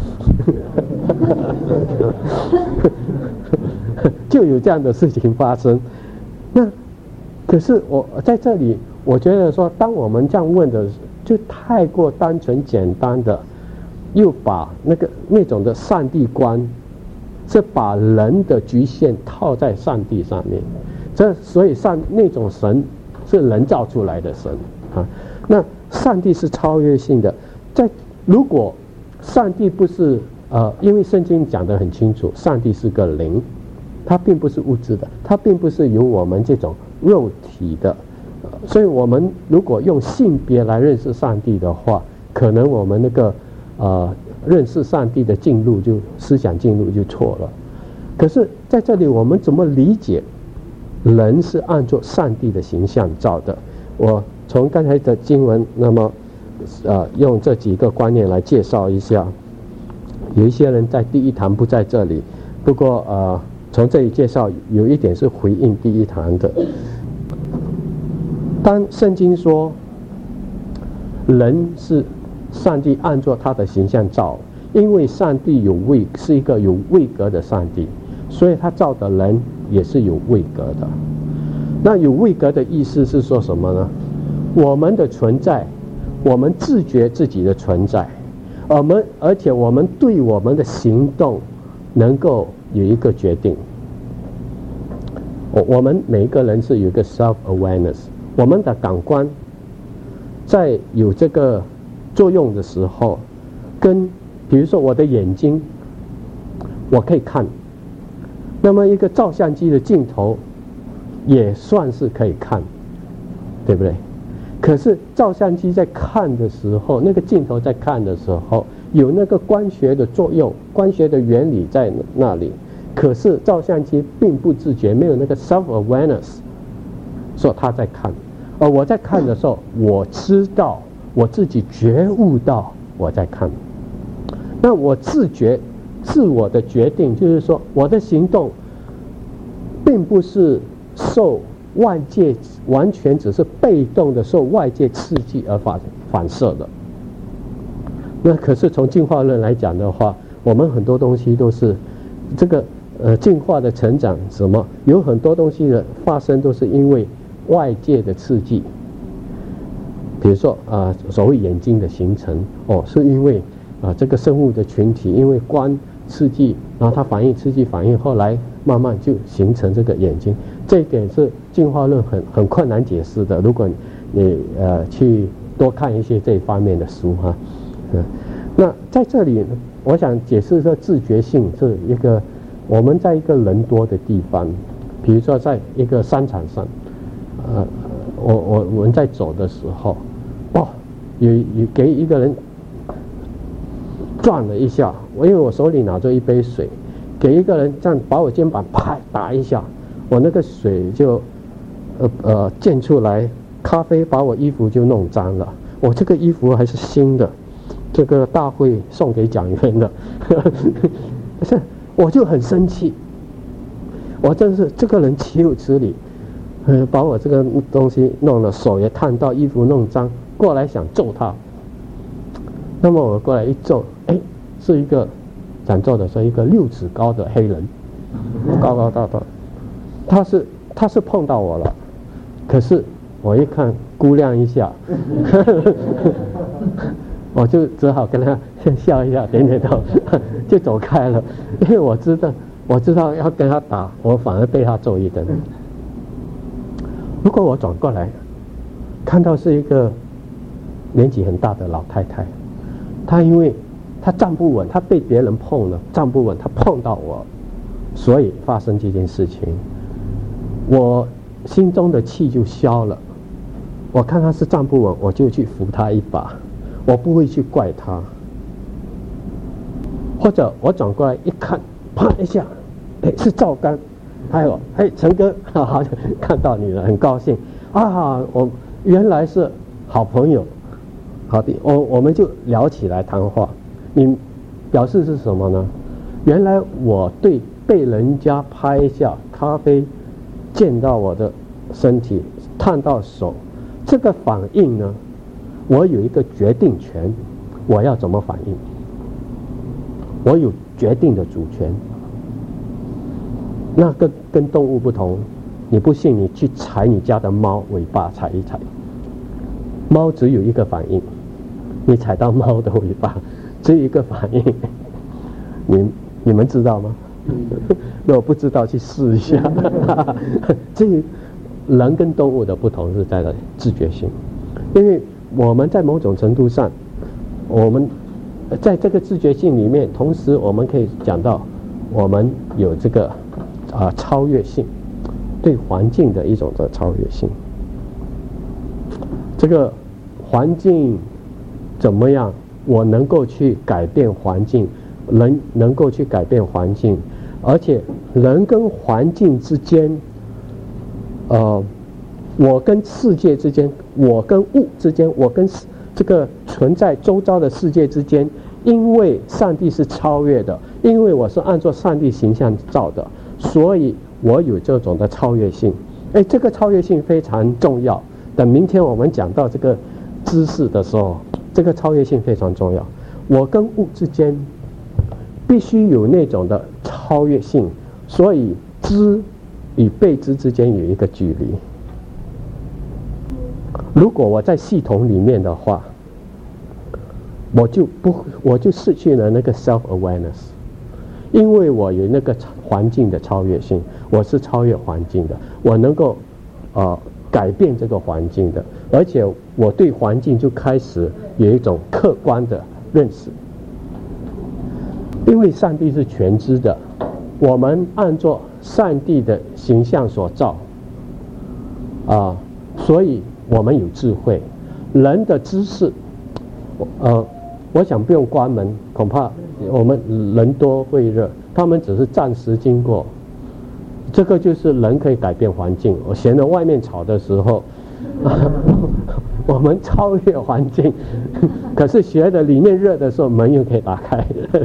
就有这样的事情发生。那可是我在这里我觉得说，当我们这样问的就太过单纯简单的，又把那个那种的上帝观，是把人的局限套在上帝上面，这所以上那种神是人造出来的神啊。那上帝是超越性的，在如果上帝不是呃，因为圣经讲得很清楚，上帝是个灵，它并不是物质的，它并不是由我们这种肉体的。所以我们如果用性别来认识上帝的话，可能我们那个呃认识上帝的进入就思想进入就错了。可是在这里我们怎么理解人是按照上帝的形象造的？我从刚才的经文，那么呃用这几个观念来介绍一下。有一些人在第一堂不在这里，不过呃从这里介绍有一点是回应第一堂的。当圣经说人是上帝按照他的形象造，因为上帝有位是一个有位格的上帝，所以他造的人也是有位格的。那有位格的意思是说什么呢？我们的存在，我们自觉自己的存在，我们而且我们对我们的行动能够有一个决定。我我们每一个人是有一个 self awareness， 我们的感官在有这个作用的时候，跟比如说我的眼睛我可以看，那么一个照相机的镜头也算是可以看，对不对？可是照相机在看的时候，那个镜头在看的时候，有那个光学的作用，光学的原理在那里。可是照相机并不自觉，没有那个 self-awareness， 说他在看。而我在看的时候，我知道，我自己觉悟到我在看。那我自觉、自我的决定，就是说我的行动，并不是受外界，完全只是被动的受外界刺激而反反射的。那可是从进化论来讲的话，我们很多东西都是这个呃进化的成长，什么有很多东西的发生都是因为外界的刺激。比如说啊、呃，所谓眼睛的形成，哦，是因为啊、呃、这个生物的群体因为光刺激，然后它反应刺激反应，后来慢慢就形成这个眼睛。这一点是进化论很很困难解释的。如果你呃去多看一些这一方面的书哈，嗯，那在这里我想解释说自觉性是一个我们在一个人多的地方，比如说在一个商场上，呃，我我我们在走的时候，哦，有有给一个人撞了一下，我因为我手里拿着一杯水，给一个人这样把我肩膀啪打一下，我那个水就呃呃溅出来，咖啡把我衣服就弄脏了，我这个衣服还是新的，这个大会送给讲员的，是我就很生气，我真是这个人岂有此理，呃把我这个东西弄了，手也烫到，衣服弄脏，过来想揍他。那么我过来一揍，哎，是一个讲揍的是一个六尺高的黑人，高高大大，他是他是碰到我了，可是我一看估量一下，我就只好跟他笑一下，点点头，就走开了，因为我知道我知道要跟他打，我反而被他揍一顿。如果我转过来，看到是一个年纪很大的老太太。他因为他站不稳，他被别人碰了，站不稳，他碰到我，所以发生这件事情，我心中的气就消了。我看他是站不稳，我就去扶他一把，我不会去怪他。或者我转过来一看，啪一下，哎，是赵刚，还有哎陈哥，哈哈，看到你了，很高兴啊，我原来是好朋友。好的，我我们就聊起来谈话。你表示是什么呢？原来我对被人家拍一下咖啡溅到我的身体，烫到手，这个反应呢，我有一个决定权，我要怎么反应？我有决定的主权。那跟跟动物不同，你不信你去踩你家的猫尾巴踩一踩，猫只有一个反应。你踩到猫的尾巴，只有一个反应，你你们知道吗？如果不知道，去试一下。这人跟动物的不同是在的自觉性，因为我们在某种程度上，我们在这个自觉性里面，同时我们可以讲到，我们有这个啊、呃、超越性，对环境的一种的超越性。这个环境。怎么样？我能够去改变环境，人能够去改变环境，而且人跟环境之间，呃，我跟世界之间，我跟物之间，我跟这个存在周遭的世界之间，因为上帝是超越的，因为我是按照上帝形象造的，所以我有这种的超越性。哎，这个超越性非常重要。等明天我们讲到这个知识的时候。这个超越性非常重要，我跟物之间必须有那种的超越性，所以知与被知之间有一个距离。如果我在系统里面的话，我就不我就失去了那个 self awareness， 因为我有那个环境的超越性，我是超越环境的，我能够呃改变这个环境的，而且我对环境就开始有一种客观的认识。因为上帝是全知的，我们按照上帝的形象所造， 啊，所以我们有智慧。人的知识，呃，我想不用关门，恐怕我们人多会热，他们只是暂时经过。这个就是人可以改变环境。我嫌了外面吵的时候，我们超越环境，可是觉得里面热的时候，门又可以打开。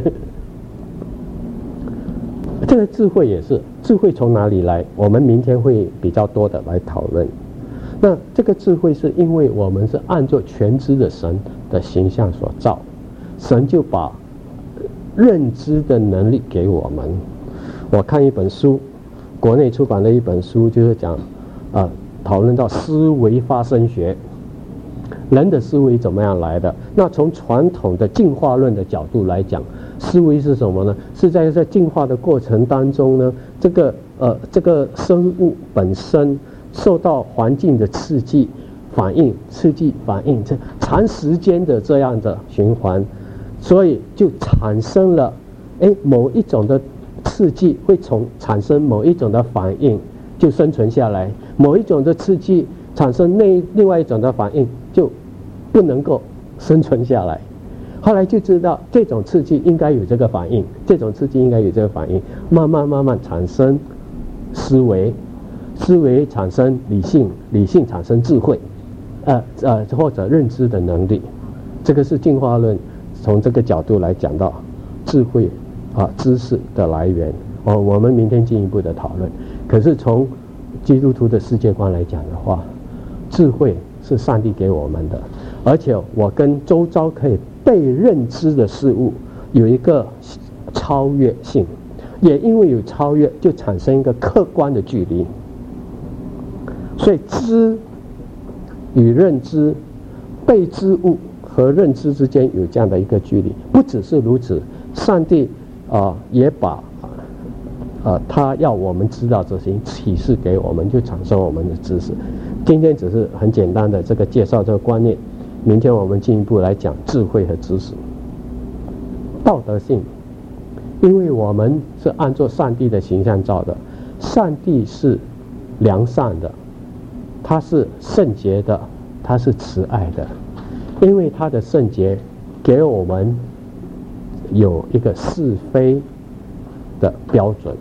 这个智慧也是，智慧从哪里来？我们明天会比较多的来讨论。那这个智慧是因为我们是按照全知的神的形象所造，神就把认知的能力给我们。我看一本书，国内出版的一本书，就是讲啊，讨论到思维发生学，人的思维怎么样来的？那从传统的进化论的角度来讲，思维是什么呢？是在在进化的过程当中呢，这个呃这个生物本身受到环境的刺激反应、刺激反应，这长时间的这样的循环，所以就产生了，哎，某一种的刺激会从产生某一种的反应，就生存下来；某一种的刺激产生那另外一种的反应，就不能够生存下来。后来就知道这种刺激应该有这个反应，这种刺激应该有这个反应，慢慢慢慢产生思维，思维产生理性，理性产生智慧，呃呃或者认知的能力。这个是进化论从这个角度来讲到智慧啊知识的来源。哦，我们明天进一步的讨论。可是从基督徒的世界观来讲的话，智慧是上帝给我们的，而且我跟周遭可以被认知的事物有一个超越性，也因为有超越，就产生一个客观的距离。所以知与认知，被知物和认知之间有这样的一个距离。不只是如此，上帝啊、呃、也把呃他要我们知道这些启示给我们，就产生我们的知识。今天只是很简单的这个介绍这个观念，明天我们进一步来讲智慧和知识。道德性，因为我们是按照上帝的形象造的，上帝是良善的，他是圣洁的，他是慈爱的。因为他的圣洁给我们有一个是非的标准，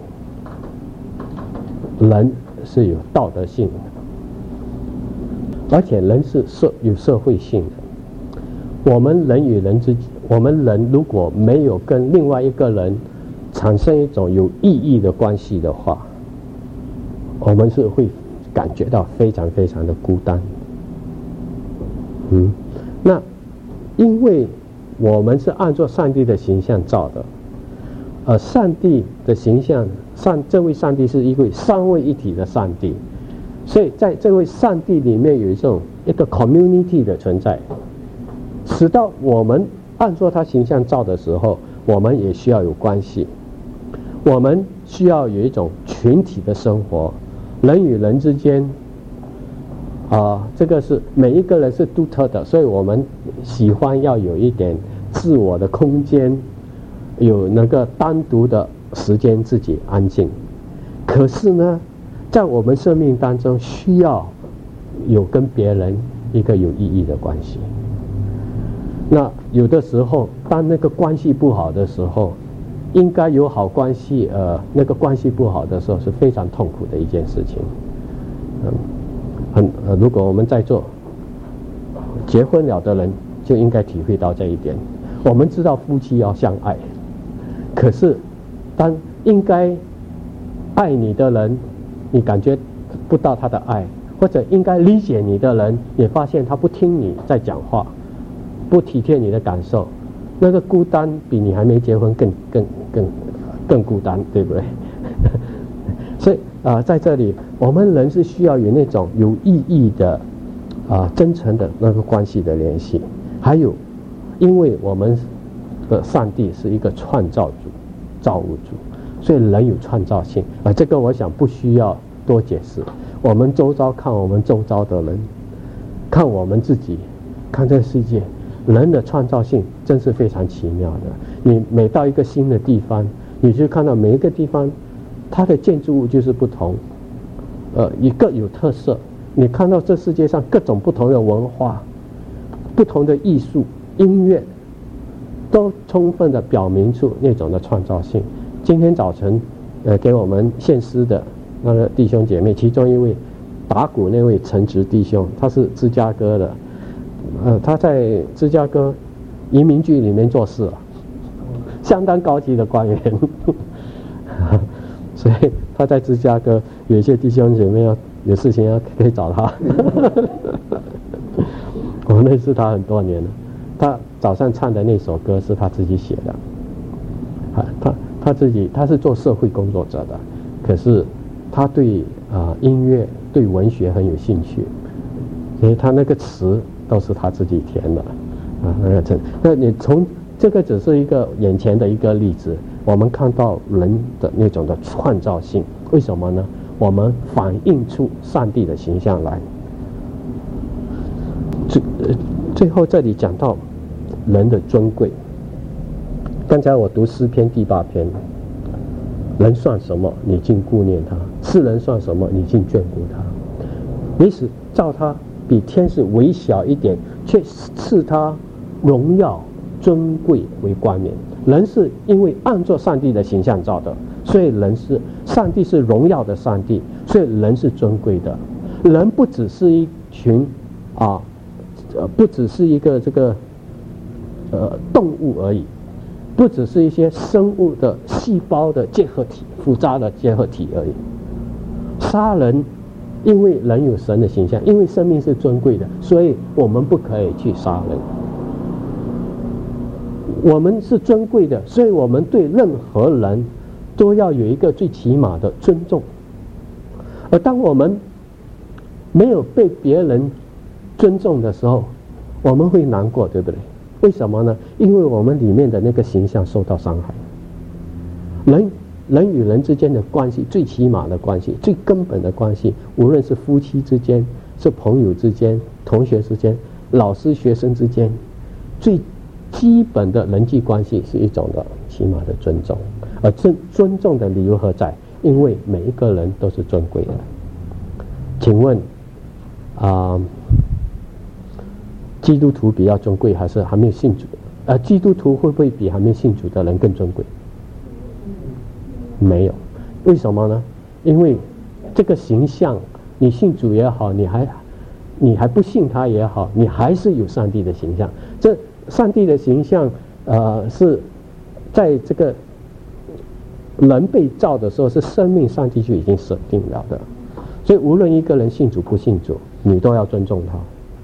人是有道德性的，而且人是社有社会性的。我们人与人之我们人如果没有跟另外一个人产生一种有意义的关系的话，我们是会感觉到非常非常的孤单。嗯，那因为我们是按照上帝的形象造的，而上帝的形象，上这位上帝是一位三位一体的上帝，所以在这位上帝里面有一种一个 community 的存在，使到我们按照他形象造的时候，我们也需要有关系，我们需要有一种群体的生活，人与人之间啊、呃，这个是每一个人是独特的，所以我们喜欢要有一点自我的空间，有那个单独的时间自己安静。可是呢，在我们生命当中需要有跟别人一个有意义的关系。那有的时候，当那个关系不好的时候，应该有好关系，呃，那个关系不好的时候是非常痛苦的一件事情。嗯，很呃，如果我们在座结婚了的人，就应该体会到这一点。我们知道夫妻要相爱，可是当应该爱你的人，你感觉不到他的爱，或者应该理解你的人，也发现他不听你在讲话，不体贴你的感受，那个孤单比你还没结婚更更更更孤单，对不对？所以啊、呃，在这里我们人是需要有那种有意义的啊、呃、真诚的那个关系的联系。还有，因为我们的上帝是一个创造主、造物主，所以人有创造性啊、呃，这个我想不需要多解释。我们周遭看我们周遭的人，看我们自己，看这个世界。人的创造性真是非常奇妙的。你每到一个新的地方，你就看到每一个地方它的建筑物就是不同，呃，一个有特色， 你看到这世界上各种不同的文化、不同的艺术、音乐，都充分的表明出那种的创造性。今天早晨，呃，给我们献诗的那个弟兄姐妹，其中一位打鼓那位陈直弟兄，他是芝加哥的，呃，他在芝加哥移民局里面做事啊，相当高级的官员，所以他在芝加哥有一些弟兄姐妹要有事情要可以找他。我认识他很多年了，他早上唱的那首歌是他自己写的，啊，他他自己他是做社会工作者的，可是他对啊、呃、音乐对文学很有兴趣，所以他那个词都是他自己填的，啊，那个那你从这个只是一个眼前的一个例子，我们看到人的那种的创造性，为什么呢？我们反映出上帝的形象来。最最后这里讲到人的尊贵，刚才我读诗篇第八篇，人算什么？你竟顾念他；世人算什么？你竟眷顾他。你使造他比天使微小一点，却赐他荣耀尊贵为冠冕。人是因为按照上帝的形象造的，所以人是上帝是荣耀的上帝，所以人是尊贵的。人不只是一群啊，呃，不只是一个这个呃动物而已，不只是一些生物的细胞的结合体、复杂的结合体而已。杀人，因为人有神的形象，因为生命是尊贵的，所以我们不可以去杀人。我们是尊贵的，所以我们对任何人都要有一个最起码的尊重。而当我们没有被别人尊重的时候，我们会难过，对不对？为什么呢？因为我们里面的那个形象受到伤害。人人与人之间的关系，最起码的关系，最根本的关系，无论是夫妻之间，是朋友之间，同学之间，老师学生之间，最基本的人际关系是一种的起码的尊重。而尊尊重的理由何在？因为每一个人都是尊贵的。请问啊、呃，基督徒比较尊贵，还是还没有信主？呃，基督徒会不会比还没信主的人更尊贵？没有。为什么呢？因为这个形象，你信主也好，你还你还不信他也好，你还是有上帝的形象。这上帝的形象，呃，是在这个人被造的时候，是生命上帝就已经设定了的。所以无论一个人信主不信主，你都要尊重他。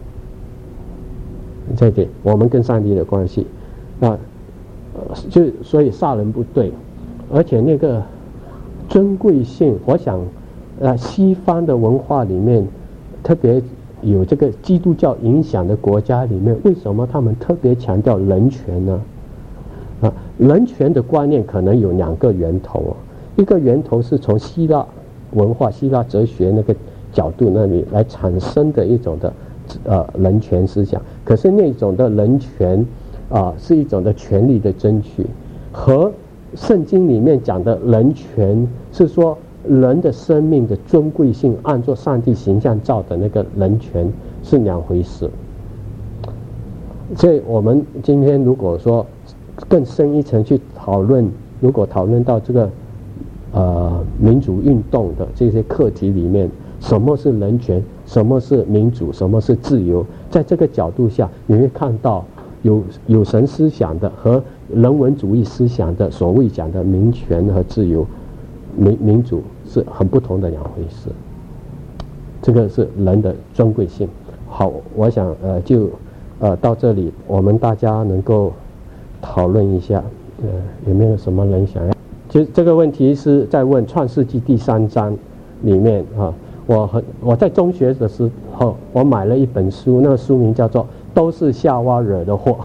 这一点，我们跟上帝的关系，啊、呃，就所以杀人不对，而且那个尊贵性，我想，呃，西方的文化里面，特别有这个基督教影响的国家里面，为什么他们特别强调人权呢？啊，人权的观念可能有两个源头啊，一个源头是从希腊文化、希腊哲学那个角度那里来产生的一种的呃人权思想，可是那种的人权啊、呃、是一种的权利的争取，和圣经里面讲的人权是说人的生命的尊贵性，按照上帝形象造的那个人权是两回事。所以我们今天如果说更深一层去讨论，如果讨论到这个呃民主运动的这些课题里面，什么是人权，什么是民主，什么是自由，在这个角度下，你会看到有有神思想的和人文主义思想的所谓讲的民权和自由、民民主是很不同的两回事。这个是人的尊贵性。好，我想呃就呃到这里，我们大家能够讨论一下，呃有没有什么人想要？就这个问题是在问创世纪第三章里面啊。我很我在中学的时候，我买了一本书，那个书名叫做《都是夏娃惹的祸》。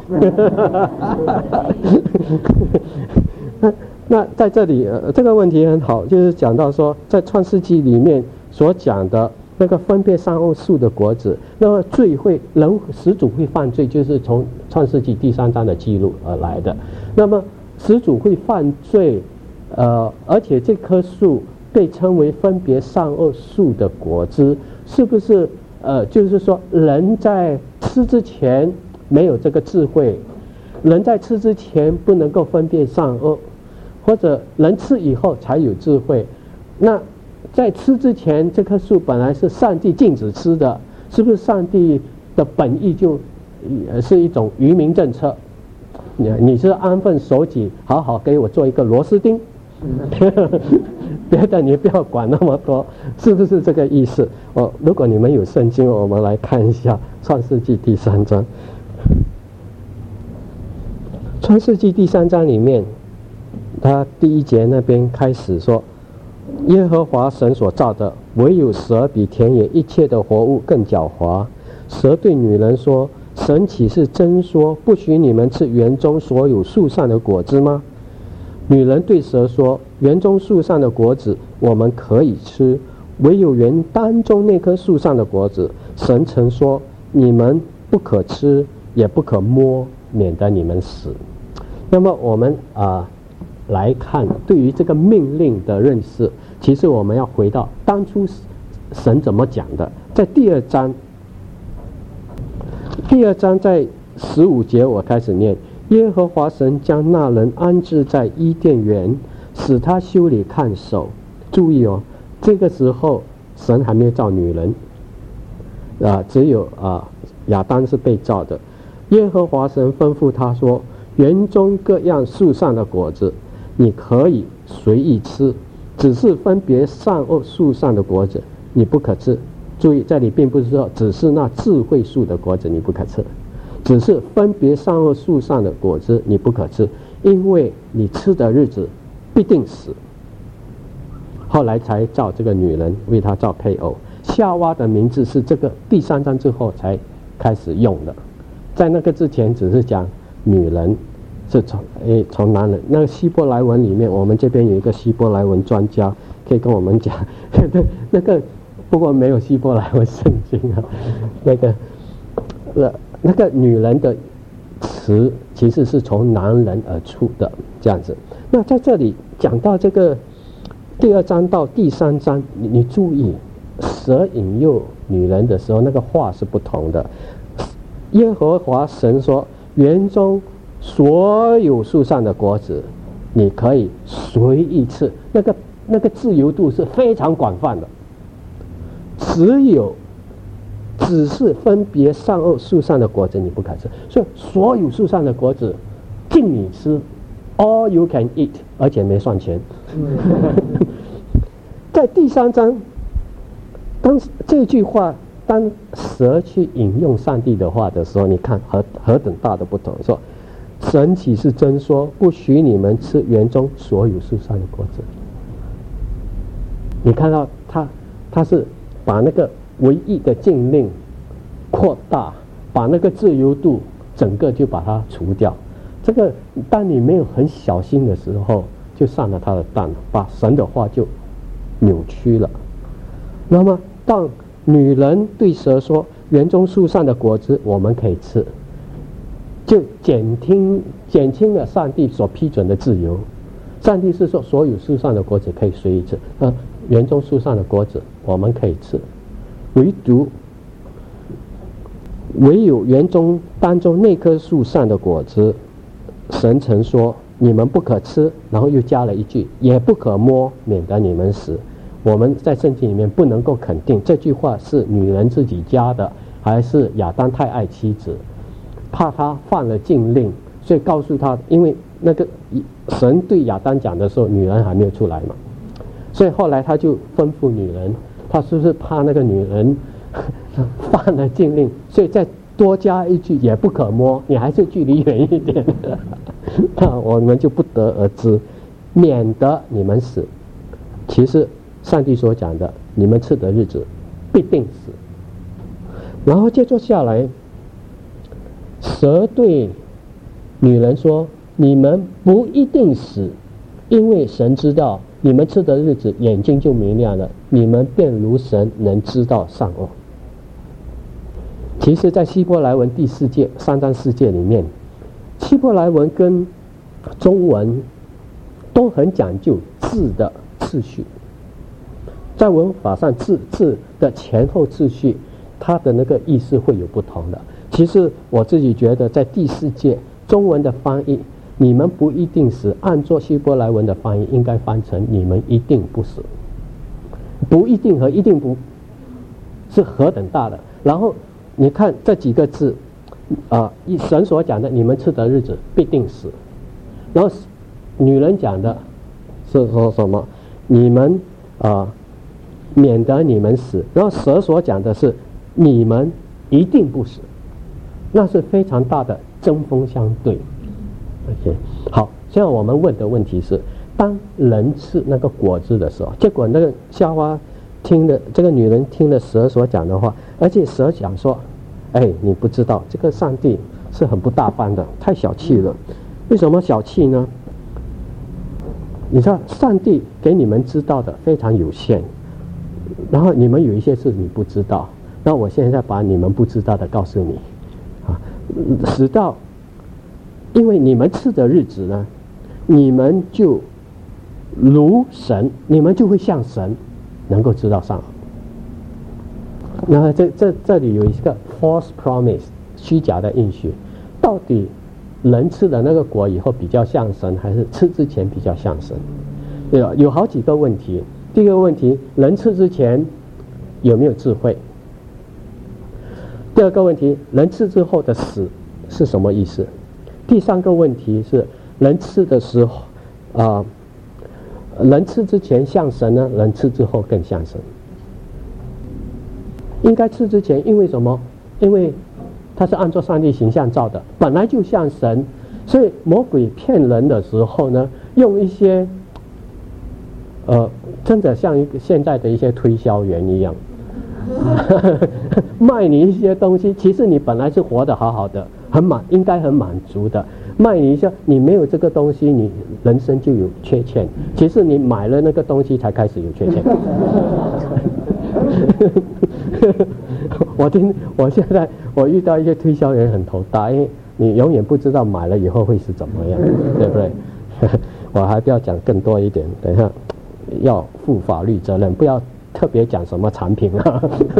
那那在这里、呃，这个问题很好，就是讲到说，在创世纪里面所讲的那个分别善恶树的果子，那么罪会人始祖会犯罪，就是从创世纪第三章的记录而来的。那么始祖会犯罪，呃，而且这棵树被称为分别善恶树的果子， 是不是呃，就是说人在吃之前没有这个智慧，人在吃之前不能够分辨善恶，或者人吃以后才有智慧？那在吃之前，这棵树本来是上帝禁止吃的，是不是上帝的本意就是一种愚民政策？你你是安分守己，好好给我做一个螺丝钉，别的你不要管那么多，是不是这个意思？哦，如果你们有圣经，我们来看一下创世纪第三章。创世纪第三章里面，他第一节那边开始说，耶和华神所造的，唯有蛇比田野一切的活物更狡猾。蛇对女人说，神岂是真说，不许你们吃园中所有树上的果子吗？女人对蛇说，园中树上的果子我们可以吃，唯有园当中那棵树上的果子，神曾说你们不可吃，也不可摸，免得你们死。那么我们啊、呃、来看对于这个命令的认识，其实我们要回到当初神怎么讲的。在第二章第二章在十五节我开始念，耶和华神将那人安置在伊甸园，使他修理看守。注意哦，这个时候神还没有造女人啊，只有啊亚当是被造的。耶和华神吩咐他说，园中各样树上的果子你可以随意吃，只是分别善恶树上的果子你不可吃。注意，这里并不是说只是那智慧树的果子你不可吃，只是分别善恶树上的果子你不可吃，因为你吃的日子必定死。后来才造这个女人，为她造配偶。夏娃的名字是这个第三章之后才开始用的，在那个之前只是讲女人是从诶从男人。那个希伯来文里面，我们这边有一个希伯来文专家可以跟我们讲，那个不过没有希伯来文圣经啊，那个那那个女人的词其实是从男人而出的这样子。那在这里讲到这个第二章到第三章，你你注意，蛇引诱女人的时候，那个话是不同的。耶和华神说，园中所有树上的果子你可以随意吃，那个那个自由度是非常广泛的。只有只是分别善恶树上的果子你不可吃，所以所有树上的果子尽你吃， all you can eat， 而且没算钱。在第三章，当这句话当蛇去引用上帝的话的时候，你看何何等大的不同。说神岂是真说，不许你们吃园中所有树上的果子。你看到他他是把那个唯一的禁令扩大，把那个自由度整个就把它除掉。这个当你没有很小心的时候，就上了他的当，把神的话就扭曲了。那么当女人对蛇说，园中树上的果子我们可以吃，就减轻减轻了上帝所批准的自由。上帝是说所有树上的果子可以随意吃，呃，园中树上的果子我们可以吃，唯独唯有园中当中那棵树上的果子，神曾说你们不可吃，然后又加了一句也不可摸，免得你们死。我们在圣经里面不能够肯定这句话是女人自己加的，还是亚当太爱妻子，怕他犯了禁令，所以告诉他，因为那个神对亚当讲的时候女人还没有出来嘛，所以后来他就吩咐女人，他是不是怕那个女人犯了禁令，所以再多加一句也不可摸，你还是距离远一点那我们就不得而知，免得你们死。其实上帝所讲的，你们吃的日子必定死。然后接着下来，蛇对女人说，你们不一定死，因为神知道你们吃的日子眼睛就明亮了，你们便如神能知道善恶。其实在希伯来文第四诫三章四诫里面，希伯来文跟中文都很讲究字的次序。 在文法上字字的前后次序，它的那个意思会有不同的。其实我自己觉得，在第四届中文的翻译，你们不一定死，按照希伯来文的翻译，应该翻成你们一定不死。不一定和一定不是何等大的。然后你看这几个字，啊、呃，神所讲的你们吃的日子必定死，然后女人讲的是说什么？你们啊、呃，免得你们死。然后蛇所讲的是你们一定不死，那是非常大的针锋相对。OK， 好，现在我们问的问题是，当人吃那个果子的时候，结果那个夏娃听了这个女人听了蛇所讲的话，而且蛇讲说，哎，你不知道这个上帝是很不大方的，太小气了。为什么小气呢？你知道上帝给你们知道的非常有限，然后你们有一些事你不知道，那我现在把你们不知道的告诉你啊，直到因为你们吃的日子呢，你们就如神，你们就会像神，能够知道善恶。那这这这里有一个 false promise， 虚假的应许，到底人吃了那个果以后比较像神，还是吃之前比较像神？有有好几个问题。第一个问题，人吃之前有没有智慧？第二个问题，人吃之后的死是什么意思？第三个问题是，人吃的时候，啊、呃，人吃之前像神呢，人吃之后更像神。应该吃之前，因为什么？因为他是按照上帝形象造的，本来就像神，所以魔鬼骗人的时候呢，用一些，呃，真的像一个现在的一些推销员一样，卖你一些东西，其实你本来是活得好好的，很满，应该很满足的，卖你一下，你没有这个东西，你人生就有缺陷。其实你买了那个东西才开始有缺陷。我听，我现在我遇到一些推销员很头大，因为你永远不知道买了以后会是怎么样，对不对？我还不要讲更多一点，等一下要负法律责任，不要特别讲什么产品啊。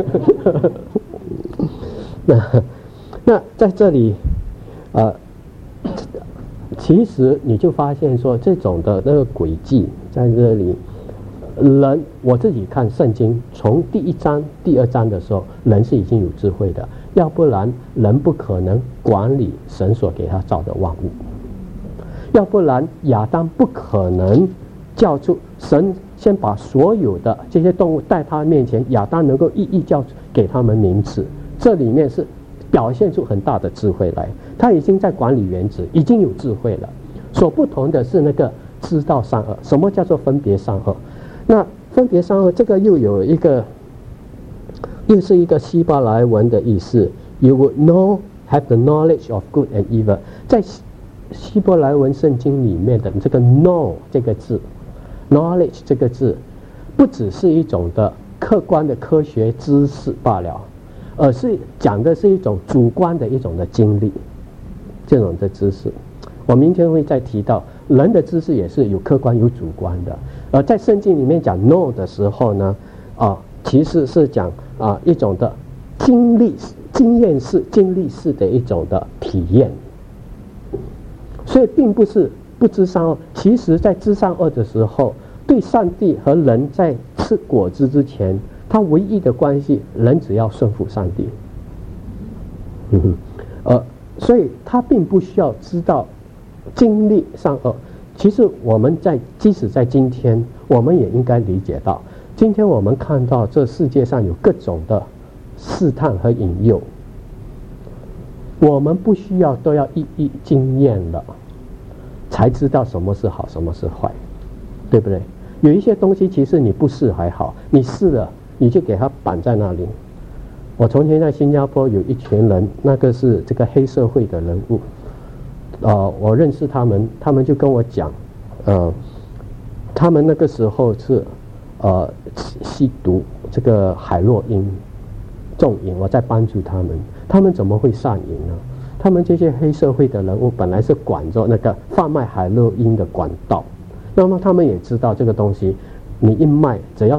那那在这里，呃，其实你就发现说，这种的那个轨迹在这里。人，我自己看圣经，从第一章、第二章的时候，人是已经有智慧的，要不然人不可能管理神所给他造的万物，要不然亚当不可能叫出神先把所有的这些动物带他面前，亚当能够一一叫给他们名字，这里面是表现出很大的智慧来，他已经在管理原子，已经有智慧了。所不同的是那个知道善恶，什么叫做分别善恶？那分别善恶这个又有一个，又是一个希伯来文的意思。You would know, have the knowledge of good and evil。在希伯来文圣经里面的这个 know 这个字 ，knowledge 这个字，不只是一种的客观的科学知识罢了，而是讲的是一种主观的一种的经历，这种的知识。我明天会再提到，人的知识也是有客观有主观的。而在圣经里面讲 know 的时候呢，啊，其实是讲啊一种的经历、经验式、经历式的一种的体验。所以并不是不知善恶，其实在知善恶的时候，对上帝和人在吃果子之前，他唯一的关系，人只要顺服上帝。嗯哼，呃，所以他并不需要知道经历善恶。其实我们在即使在今天，我们也应该理解到，今天我们看到这世界上有各种的试探和引诱，我们不需要都要一一经验了，才知道什么是好，什么是坏，对不对？有一些东西其实你不试还好，你试了你就给它绑在那里。我从前在新加坡有一群人，那个是这个黑社会的人物。呃，我认识他们，他们就跟我讲，呃，他们那个时候是呃吸毒这个海洛因重瘾，我在帮助他们。他们怎么会上瘾呢？他们这些黑社会的人物本来是管着那个贩卖海洛因的管道，那么他们也知道这个东西，你一卖，只要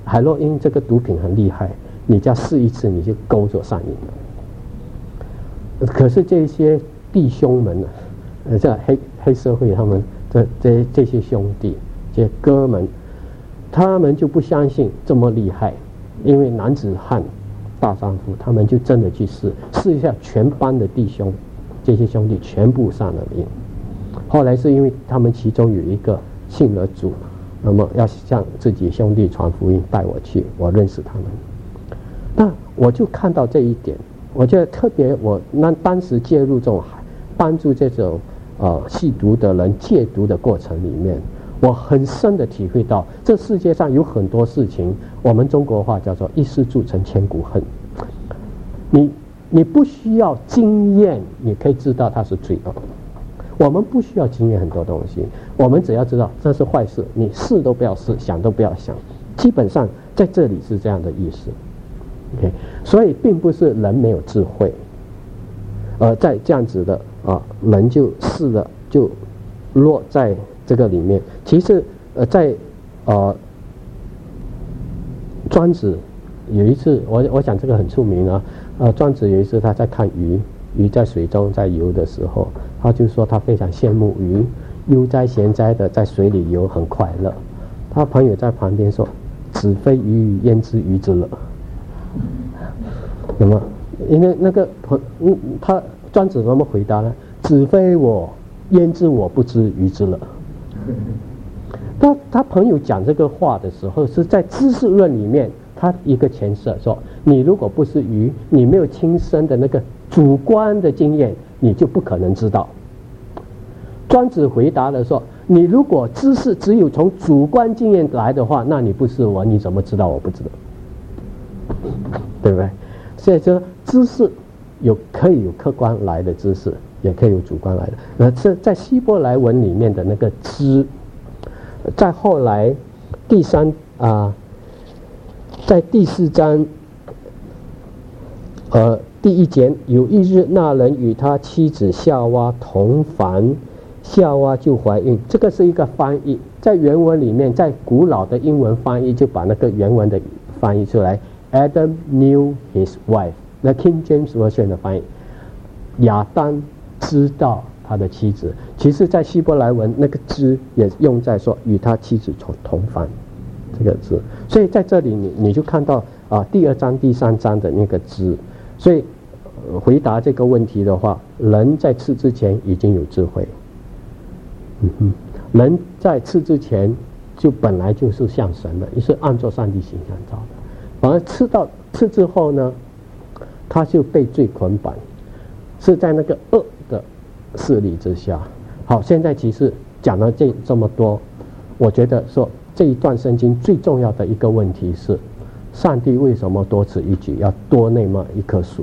海洛因这个毒品很厉害，你只要试一次你就勾着上瘾了。可是这些弟兄们呢，呃，这黑黑社会他们这这这些兄弟、这些哥们，他们就不相信这么厉害，因为男子汉大丈夫，他们就真的去试试一下，全班的弟兄这些兄弟全部上了瘾。后来是因为他们其中有一个信了主，那么要向自己兄弟传福音，带我去，我认识他们。那我就看到这一点，我觉得特别，我那当时介入这种帮助这种呃吸毒的人戒毒的过程里面，我很深的体会到，这世界上有很多事情，我们中国话叫做一失足成千古恨。你你不需要经验，你可以知道它是罪恶。我们不需要经验很多东西，我们只要知道这是坏事，你试都不要试，想都不要想。基本上在这里是这样的意思。OK， 所以并不是人没有智慧，而在这样子的啊，人就试了就落在这个里面。其实呃，在呃庄子有一次，我我想这个很出名啊。呃，庄子有一次他在看鱼，鱼在水中在游的时候，他就说他非常羡慕鱼悠哉闲哉的在水里游，很快乐。他朋友在旁边说：“子非鱼，焉知鱼之乐？”那么，因为那个朋，嗯，他庄子怎么回答呢？子非我，焉知我不知鱼之乐？他他朋友讲这个话的时候，是在知识论里面，他一个前设说：你如果不是鱼，你没有亲身的那个主观的经验，你就不可能知道。庄子回答了说：你如果知识只有从主观经验来的话，那你不是我，你怎么知道我不知道？对不对？所以说知识有可以有客观来的知识，也可以有主观来的。那这在希伯来文里面的那个知，在后来第三啊、呃，在第四章，呃，第一节，有一日，那人与他妻子夏娃同房，夏娃就怀孕。这个是一个翻译，在原文里面，在古老的英文翻译就把那个原文的翻译出来。Adam knew his wife， 那 King James Version 的翻译，亚当知道他的妻子。其实在希伯来文那个知也用在说与他妻子同同房这个字，所以在这里你你就看到啊第二章第三章的那个知。所以、呃、回答这个问题的话，人在吃之前已经有智慧，嗯哼，人在吃之前就本来就是像神的，也是按照上帝形象造的。反而吃到吃之后呢，他就被罪捆绑，是在那个恶的势力之下。好，现在其实讲了这这么多，我觉得说这一段圣经最重要的一个问题是，上帝为什么多此一举要多那么一棵树？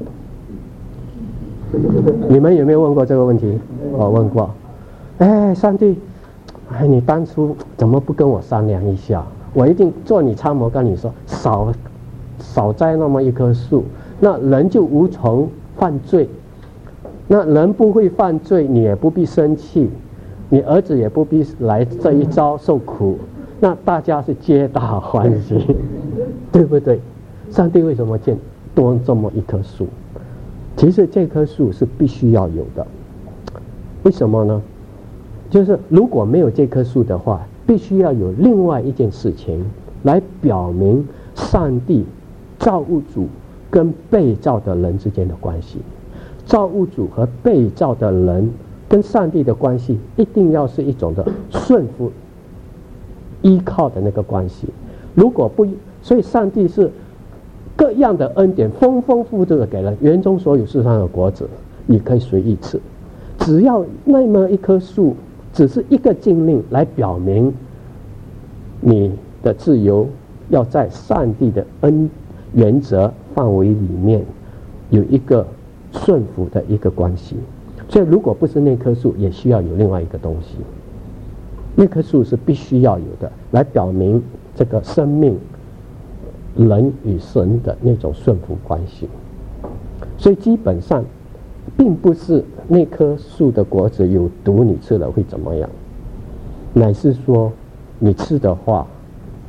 你们有没有问过这个问题？我问过。哎，上帝，哎，你当初怎么不跟我商量一下？我一定做你参谋，跟你说少少栽那么一棵树，那人就无从犯罪。那人不会犯罪，你也不必生气，你儿子也不必来这一招受苦，那大家是皆大欢喜，对不对？上帝为什么建多这么一棵树？其实这棵树是必须要有的，为什么呢？就是如果没有这棵树的话，必须要有另外一件事情来表明上帝造物主跟被造的人之间的关系。造物主和被造的人跟上帝的关系一定要是一种的顺服依靠的那个关系。如果不，所以上帝是各样的恩典丰丰富富的给人，园中所有树上的果子你可以随意吃，只要那么一棵树，只是一个禁令来表明你的自由要在上帝的恩原则范围里面有一个顺服的一个关系。所以如果不是那棵树，也需要有另外一个东西，那棵树是必须要有的，来表明这个生命人与神的那种顺服关系。所以基本上并不是那棵树的果子有毒，你吃了会怎么样，乃是说你吃的话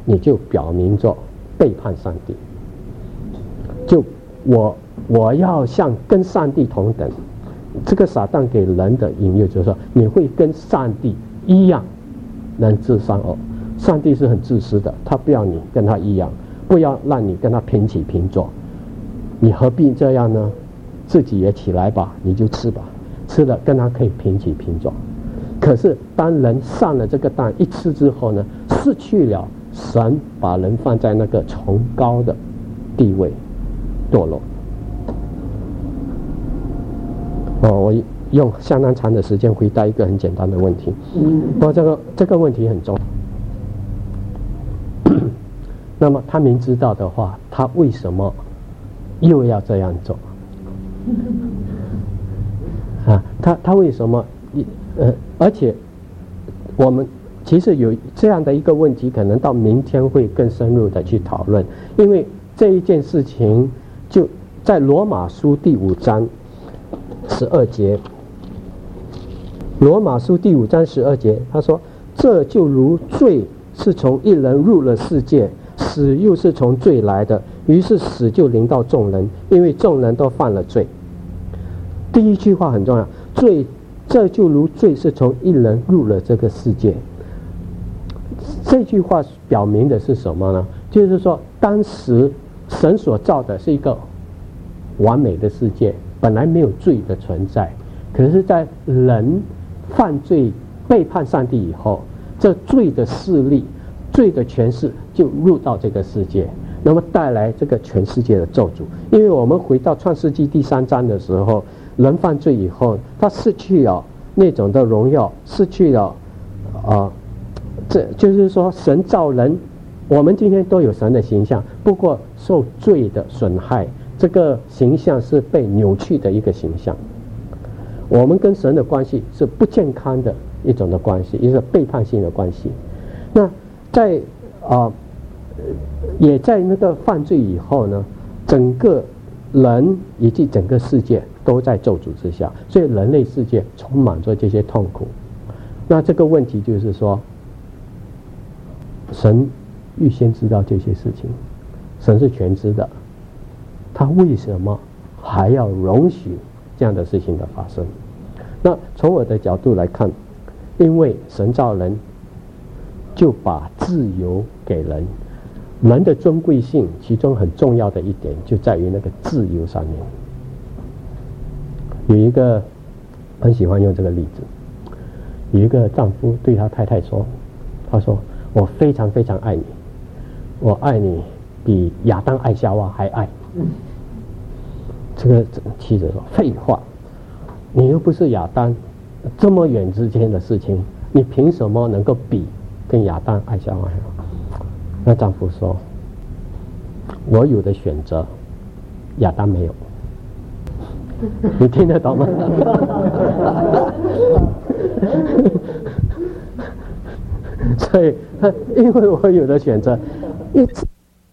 你就表明着背叛上帝。就我我要像跟上帝同等，这个撒旦给人的隐喻就是说，你会跟上帝一样能治善恶。上帝是很自私的，他不要你跟他一样，不要让你跟他平起平坐，你何必这样呢？自己也起来吧，你就吃吧，吃了跟他可以平起平坐。可是当人上了这个当一吃之后呢，失去了神把人放在那个崇高的地位，堕落。哦，我用相当长的时间回答一个很简单的问题，不过这个这个问题很重要。那么他明知道的话，他为什么又要这样做？啊，他他为什么？呃，而且我们其实有这样的一个问题，可能到明天会更深入的去讨论，因为这一件事情就在罗马书第五章十二节。罗马书第五章十二节，他说：“这就如罪是从一人入了世界，死又是从罪来的，于是死就临到众人，因为众人都犯了罪。”第一句话很重要，罪，这就如罪是从一人入了这个世界。这句话表明的是什么呢？就是说，当时神所造的是一个完美的世界，本来没有罪的存在，可是在人犯罪背叛上帝以后，这罪的势力、罪的权势就入到这个世界，那么带来这个全世界的咒诅。因为我们回到创世纪第三章的时候，人犯罪以后，他失去了那种的荣耀，失去了啊、呃，这就是说神造人，我们今天都有神的形象，不过受罪的损害，这个形象是被扭曲的一个形象。我们跟神的关系是不健康的一种的关系，一个背叛性的关系。那在啊、呃，也在那个犯罪以后呢，整个人以及整个世界都在咒诅之下，所以人类世界充满着这些痛苦。那这个问题就是说，神预先知道这些事情，神是全知的，他为什么还要容许这样的事情的发生？那从我的角度来看，因为神造人就把自由给人，人的尊贵性其中很重要的一点就在于那个自由上面。有一个很喜欢用这个例子，有一个丈夫对他太太说，他说：“我非常非常爱你，我爱你比亚当爱夏娃还爱。”这个妻子说：“废话，你又不是亚当，这么远之间的事情，你凭什么能够比跟亚当爱夏娃？”那丈夫说：“我有的选择，亚当没有。”你听得懂吗？所以，因为我有的选择，一次